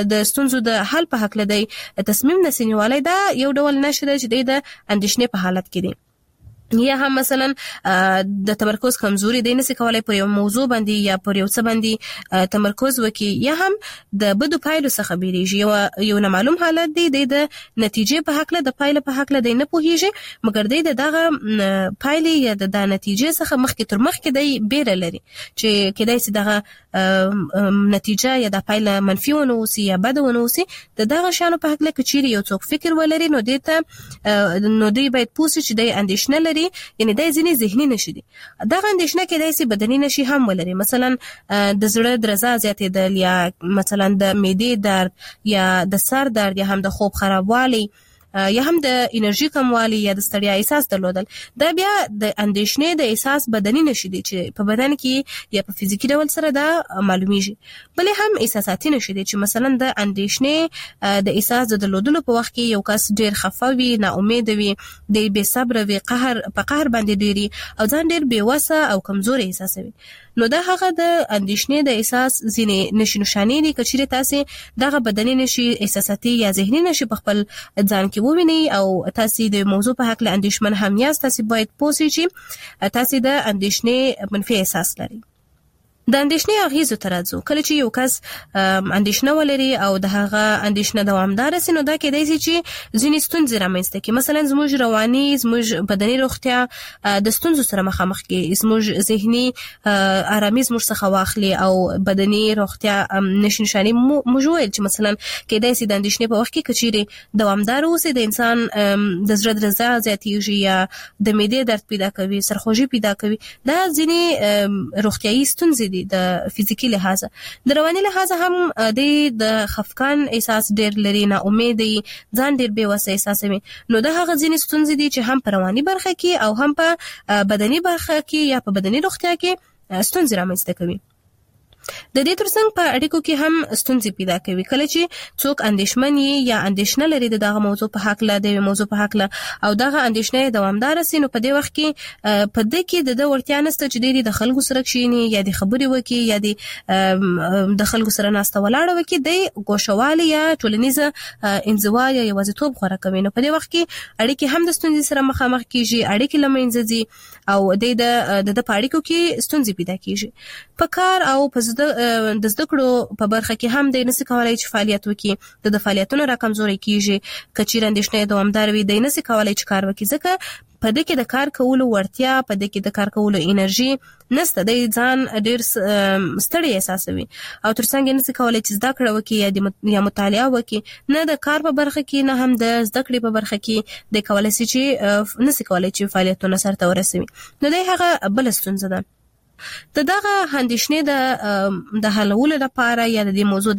په حق لدی تصمیم نسینوالی، دا یو ډول نشي ده چې د اندیشنې په حالت کې دي. یا هم مثلا د تمرکز کمزوري دی، نسی کولای پر یو موضوع باندې یا پر یو څه باندې تمرکز وکړي، یا هم د بدو پایلو څخه بیریږي، یو نامعلوم حالت دی د نتیجې په حق له د پایلو په حق له دی نه پوهیږي، مګر دی دغه پایلې یا د نتیجې څخه مخکې تر مخکې دی بیره لري چې کېدای شي دغه نتیجه یا د پایله منفي ونه اوسي یا بده ونه اوسي. دغه شانو په حق له کچېرې یو څوک فکر ولري، نو دی باید پوه شي چې دی اندیشنه لري، یعنی د ذهني نشي دي. دغه اندیشنه کېدای شي بدني نشي هم ولري، مثلا د زړه درزا زیاتېدل یا مثلا د معدې درد یا د سر درد یا هم د خوب خرابوالی یا هم د انرژي کموالی یا د ستړیا احساس درلودل. دا بیا د اندیشنې د احساس بدني نشي دي چې په بدن کې یا په فزیکی ډول سره دا معلومیږي. بلې هم احساساتي نشي دي چې مثلا د اندیشنې د احساس د درلودلو په وخت کې یو کس ډیر خفه وي، نا امید وي، د بې صبر وي، په قهر باندې ډیری او ځان ډیر بې وسه او کمزوري احساسوي. نو دا هغه د اندیشنې د احساس ځینې نشي نشانې دي. کچېرې تاسو دغه بدني نشي احساساتي یا ذهني نشي په خپل ځان کې وویني او تاسو د موضوع په حق له اندیشمن هم یاست، تاسو باید پوه شئ چې تاسو د اندیشنې منفي احساس لرئ. د اندیشنې اغیزو ته راځو. کله چې یو کس اندیشنه ولري او د هغه اندیشنه دوامدار سي، نو دا کېدای شي چې ځینې ستونزې رامنځته کړي. مثلا زموږ رواني، زموږ بدني روغتیا د ستونزو سره مخامخ کړي، زموږ ذهني آرامي زموږ څخه واخلي او بدني روغتیا نشي نشانې موږ ویل چې مثلا کېدای شي د اندیشنې په وخت کې کچېرې دوامدار اوسي، د انسان د زړه درزا زیاتېږي یا د معدې درد پیدا کوي، سرخوږي پیدا کوي. دا ځینې روغتیایي ستونزې دي د فزیکی لحاظه. د رواني لحاظه هم د خفقان احساس ډیر لري، نا امید دي، ځان ډیر بې وسه احساسوي. نو دا هغه ځینې ستونزې دي چې هم په رواني برخه کې او هم په بدني برخه کې یا په بدني روغتیا کې ستونزې رامنځته کوي. د دې ترڅنګ په اړیکو کې هم ستونزې پیدا کوي. کله چې څوک اندېښمن یا اندېښنه لري د دغه موضوع په حق له د موضوع په حق له او دغه اندېښنه دوامدار سي، نو په دې وخت کې په دې کې د ورتیا نشته چې د خلکو سره کښیني یا د خبرې وکړي یا د خلکو سره ناسته ولاړه وکړي، د ګوښوالي یا ټولنیزه انزوا یا یوازیتوب غوره کوي. نو په دې وخت کې اړیکې هم د ستونزې سره مخامخ کیږي، اړیکې له منځه ځي او د اړیکو کې ستونزې پیدا کیږي. په کار او په د زده کړو په برخه کې هم د نسي کولای چې فعالیت وکړي، د فعالیتونو راکمزوري کیږي. کچیر اندېښنه دوامدار وي، د نسي کولای چې کار وکړي، ځکه په دې کې د کار کولو ورتیا، په دې کې د کار کولو انرژي نشته، د ځان ډیر ستړی احساسوي او ترڅنګ نسي کولای چې زده کړه وکړي یا مطالعه وکړي. نه د کار په برخه کې نه هم د زده کړې په برخه کې د کولای شي چې نسي کولای چې فعالیتونه سرته ورسوي. نو د هغه بل ستونزه ده. دغه اندېښنې د حلولو لپاره یا د موضوع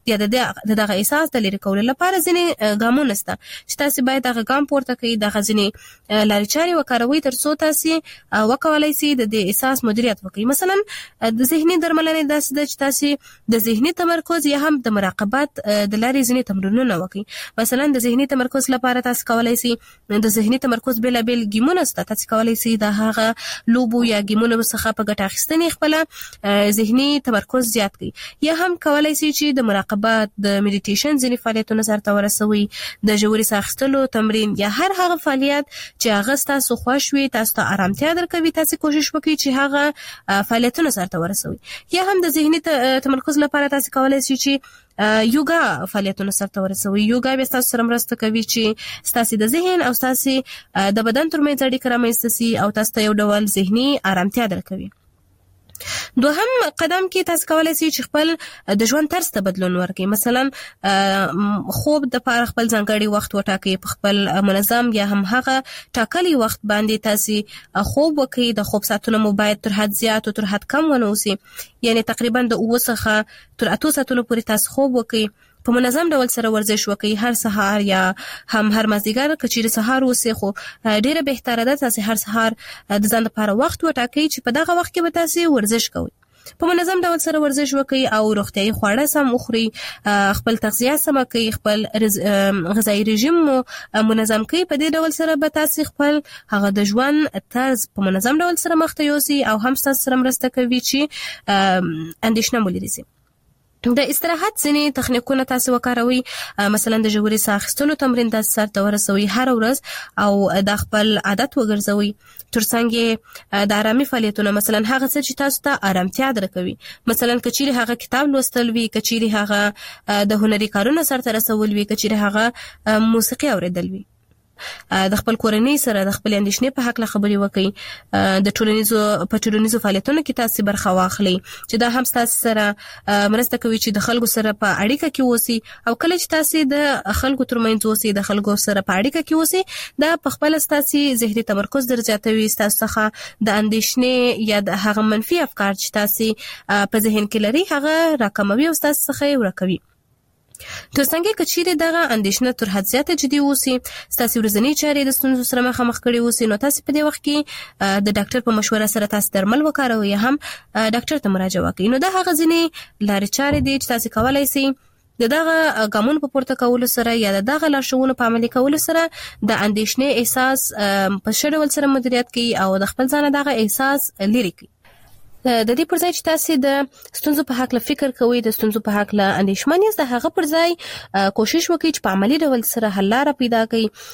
دغه احساس د لري کولو لپاره ځینې ګامونه شته چې تاسو باید هغه ګام پورته کړئ، دغه ځینې لارې چارې وکاروئ ترڅو تاسو وکولای شئ د دې احساس مدیریت وکړئ. مثلا د ذهني درملنې داسې ده چې تاسو د ذهني تمرکز یا هم د مراقبت د لارې ځینې تمرینونه وکړئ. مثلا د ذهني تمرکز لپاره تاسو کولای شئ د ذهني تمرکز بېلابېل ګیمونه شته، تاسو کولای شئ د هغه لوبو یا ګیمونو څخه په ګټه اخیستنې خپل ذهني تمرکز زیات کړي، یا هم کولای شي چې د مراقبت، د میډیټیشن ځینې فعالیتونه سرته ورسوي، د ژورې ساه اخیستلو تمرین یا هر هغه فعالیت چې هغه تاسو خوښ وي، تاسو ته آرامتیا درکوي، تاسو کوشش وکړئ چې هغه فعالیتونه سرته ورسوي. یا هم د ذهني تمرکز لپاره تاسو کولای شئ چې یوګا فعالیتونه سرته ورسوي. یوګا به تاسو سره مرسته کوي چې تاسو د ذهن او تاسو د بدن ترمنځ اړیکه رامنځته شي او تاسو ته یو ډول ذهني آرامتیا درکوي. دوهم قدم کې تاسو کولای شئ چې خپل د ژوند طرز ته بدلون ورکړئ. مثلا خوب د لپاره خپل ځانګړي وخت وټاکئ، په خپل منظم یا هم هغه ټاکلي وخت باندې تاسو خوب وکړئ. د خوب ساعتونه مو باید تر حد زیات او تر حد کم ونه اوسي، یعنی تقریبا د 9 څخه تر 8 ساعتونو پورې تاسو خوب وکړئ. په منظم ډول سره ورزش وکړئ، هر سهار یا هم هر مازدیګر، کچېرې سهار وسی خو ډیره بهتره ده تاسو هر سهار د ځان لپاره وخت وټاکئ چې په دغه وخت کې به تاسو ورزش کوئ. په منظم ډول سره ورزش وکړئ او روغتیايي خواړه سم وخورئ، خپل تغذیه سم کړئ، خپل غذایی رژیم منظم کړئ. په دې ډول سره به تاسو خپل هغه د ژوند طرز په منظم ډول سره مخ ته یوسئ او هم تاسو سره مرسته کوي چې اندېښنه مو لري. د استراحت ځینې تخنیکونه تاسو وکاروئ، مثلا د ژورې ساه اخیستلو تمرین تاسو سرته ورسوئ هر ورځ او د خپل عادت وګرځوئ. ترڅنګ د آرامي فعالیتونه، مثلا هغه څه چې تاسو ته آرامتیا درکوي، مثلا کچېرې هغه کتاب لوستل وي، کچېرې هغه د هنري کارونو سرته رسول وي، کچېرې هغه موسیقي اوریدل وي. د خپل کورنۍ سره د خپل اندېښنې په حق له خبرې وکړئ. د ټولنیزو فعالیتونو کې تاسو برخه واخلئ چې دا هم تاسو سره مرسته کوي چې د خلکو سره په اړیکه کې اوسئ. او کله چې تاسو د خلکو ترمنځ اوسئ، د خلکو سره په اړیکه کې اوسئ، دا په خپل تاسو ذهني تمرکز درزیاتوي، تاسو څخه د اندېښنې یا د هغه منفي افکار چې تاسو په ذهن کې لري هغه راکموي او تاسو څخه ورکوي. ترڅنګ کچېرې دغه اندېښنه تر حد زیاته جدي اوسي، تاسو ورځنی چارې د ستونزو سره مخامخ کړي اوسي، نو تاسو په دې وخت کې د ډاکټر په مشوره سره تاسو درمل وکاروئ یا هم ډاکټر ته مراجعه وکړئ. نو دا هغه ځینې لارې چارې دي چې تاسو کولای شئ دغه ګامونو په پورته کولو سره یا دغه لارښوونو په عملي کولو سره د اندېښنې احساس په ښه ډول سره مدیریت کړئ او د خپل ځان دغه احساس لرې کړئ. د دې پر ځای چې تاسو د ستونزو په حق له فکر کوئ، د ستونزو په حق له اندېښمن یاست، د هغه پر ځای کوشش وکړئ چې په عملي ډول سره حل لاره پیدا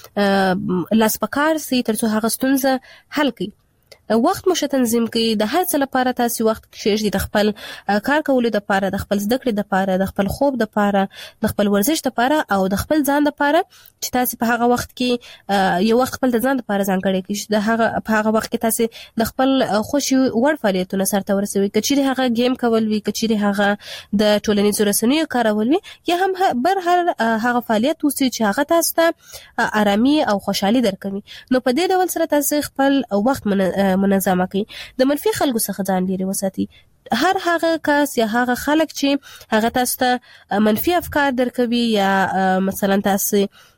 کړئ، لاس په کار سئ ترڅو هغه ستونزه حل کړئ. وخت مو تنظیم کړئ، د هر څه لپاره تاسو وخت کښېږدئ، د خپل کار کولو لپاره، د خپل زده کړې لپاره، د خپل خوب لپاره، د خپل ورزش لپاره او د خپل ځان لپاره چې تاسو په هغه وخت کې یو وخت خپل د ځان لپاره ځانګړی کړئ چې د هغه په هغه وخت کې تاسو د خپل خوشي وړ فعالیتونه سرته ورسوي، کچېرې هغه گیم کول وي، کچېرې هغه د ټولنیزو رسنیو کارول وي، یا هم بر هر هغه فعالیت وسی چې هغه تاسو ته آرامي او خوشحالي درکوي. نو په دې ډول سره تاسو خپل وخت منظم کړئ، د منفي خلکو څخه ځان لرې وساتئ. هر هغه کس یا هغه خلک چې هغه تاسو ته منفي افکار درکوي یا مثلا تاسو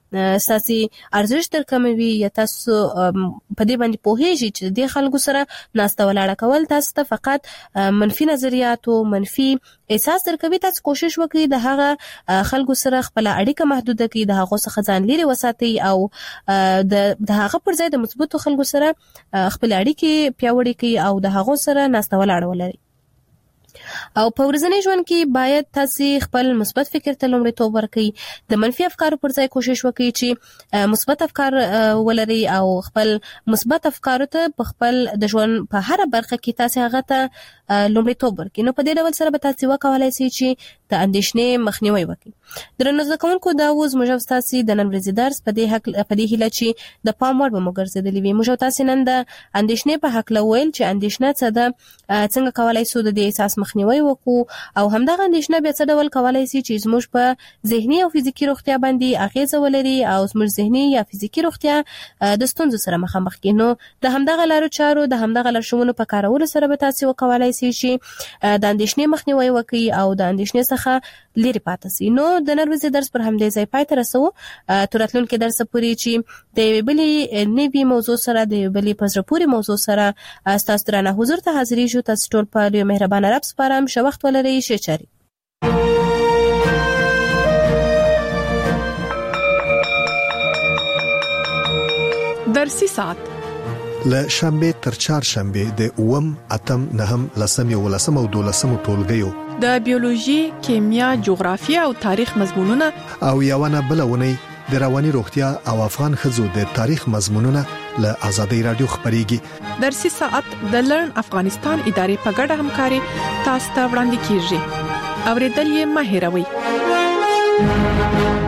ساسي ارزښت درکموي یا تاسو په دې باندې پوهیږئ چې د خلکو سره ناسته ولاړه کول تاسو ته فقط منفي نظریات او منفي احساس درکوي، تاسو کوشش وکړئ د هغه خلکو سره خپل اړیکه محدوده کړئ، د هغه څخه ځان لري وساتئ او د هغه پر ځای د مثبتو خلکو سره خپل اړیکې پیاوړې کړئ او د هغه سره ناسته ولاړه ولرئ. او په ورځني ژوند کې باید تاسو خپل مثبت فکر ته لومړیتوب ورکړئ، د منفي افکارو پر ځای کوشش وکړئ چې مثبت افکار ولرئ او خپل مثبت افکارو ته په خپل د ژوند په هر برخه کې تاسو هغه ته لومړیتوب ورکړئ. نو په دې ډول سره به تاسو وکولای شئ چې د اندېښنې مخنیوي وکړي. درنو زده کوونکو، دا اوس موږ تاسو د نن ورځې درس په دې هیله چې د پام وړ به مو ګرځېدلی وي. موږ تاسو نن د اندېښنې په حق ویل چې اندېښنه څه ده، څنګه کولای شو د دې احساس مخنیوي وکړو او همدغه اندېښنه بیا څه ډول کولای شي چې زموږ په ذهني او فزیکی روغتیا باندې اغیزه ولري او زموږ ذهني یا فزیکی روغتیا د ستونزو سره مخامخ کړي. نو د همدغه لارو چارو د همدغه لارښوونو په کارولو سره به تاسو وکولای شئ چې د اندېښنې مخنیوي وکړي او د اندېښنې څخه لري پاتې شئ. نو د نن ورځې درس پر همدې ځای پای ته رسو. تر راتلونکي درس پورې چې د یوې بلې نوې موضوع سره د یوې بلې په زړه پورې موضوع سره ستاسو درنه حضور ته حاضرېږو. تاسو ټول په یو مهربانه رب سپارم. ښه وخت ولرئ. ښه چارې. درسي ساعت له شنبه تر چهارشنبه د 8، 8، 9، 10 او 12 ټولګیو د بیولوژي، کیمیا، جغرافیه او تاریخ مضمونونه او یوونه بلونه د رواني روغتیا او افغان ښځو د تاریخ مضمونونه له آزادۍ رادیو خبريږي. درسي ساعت د لرن افغانستان ادارې په ګډه همکاري تاسو ته وړاندې کیږي. اوریدل یې مه هېروئ.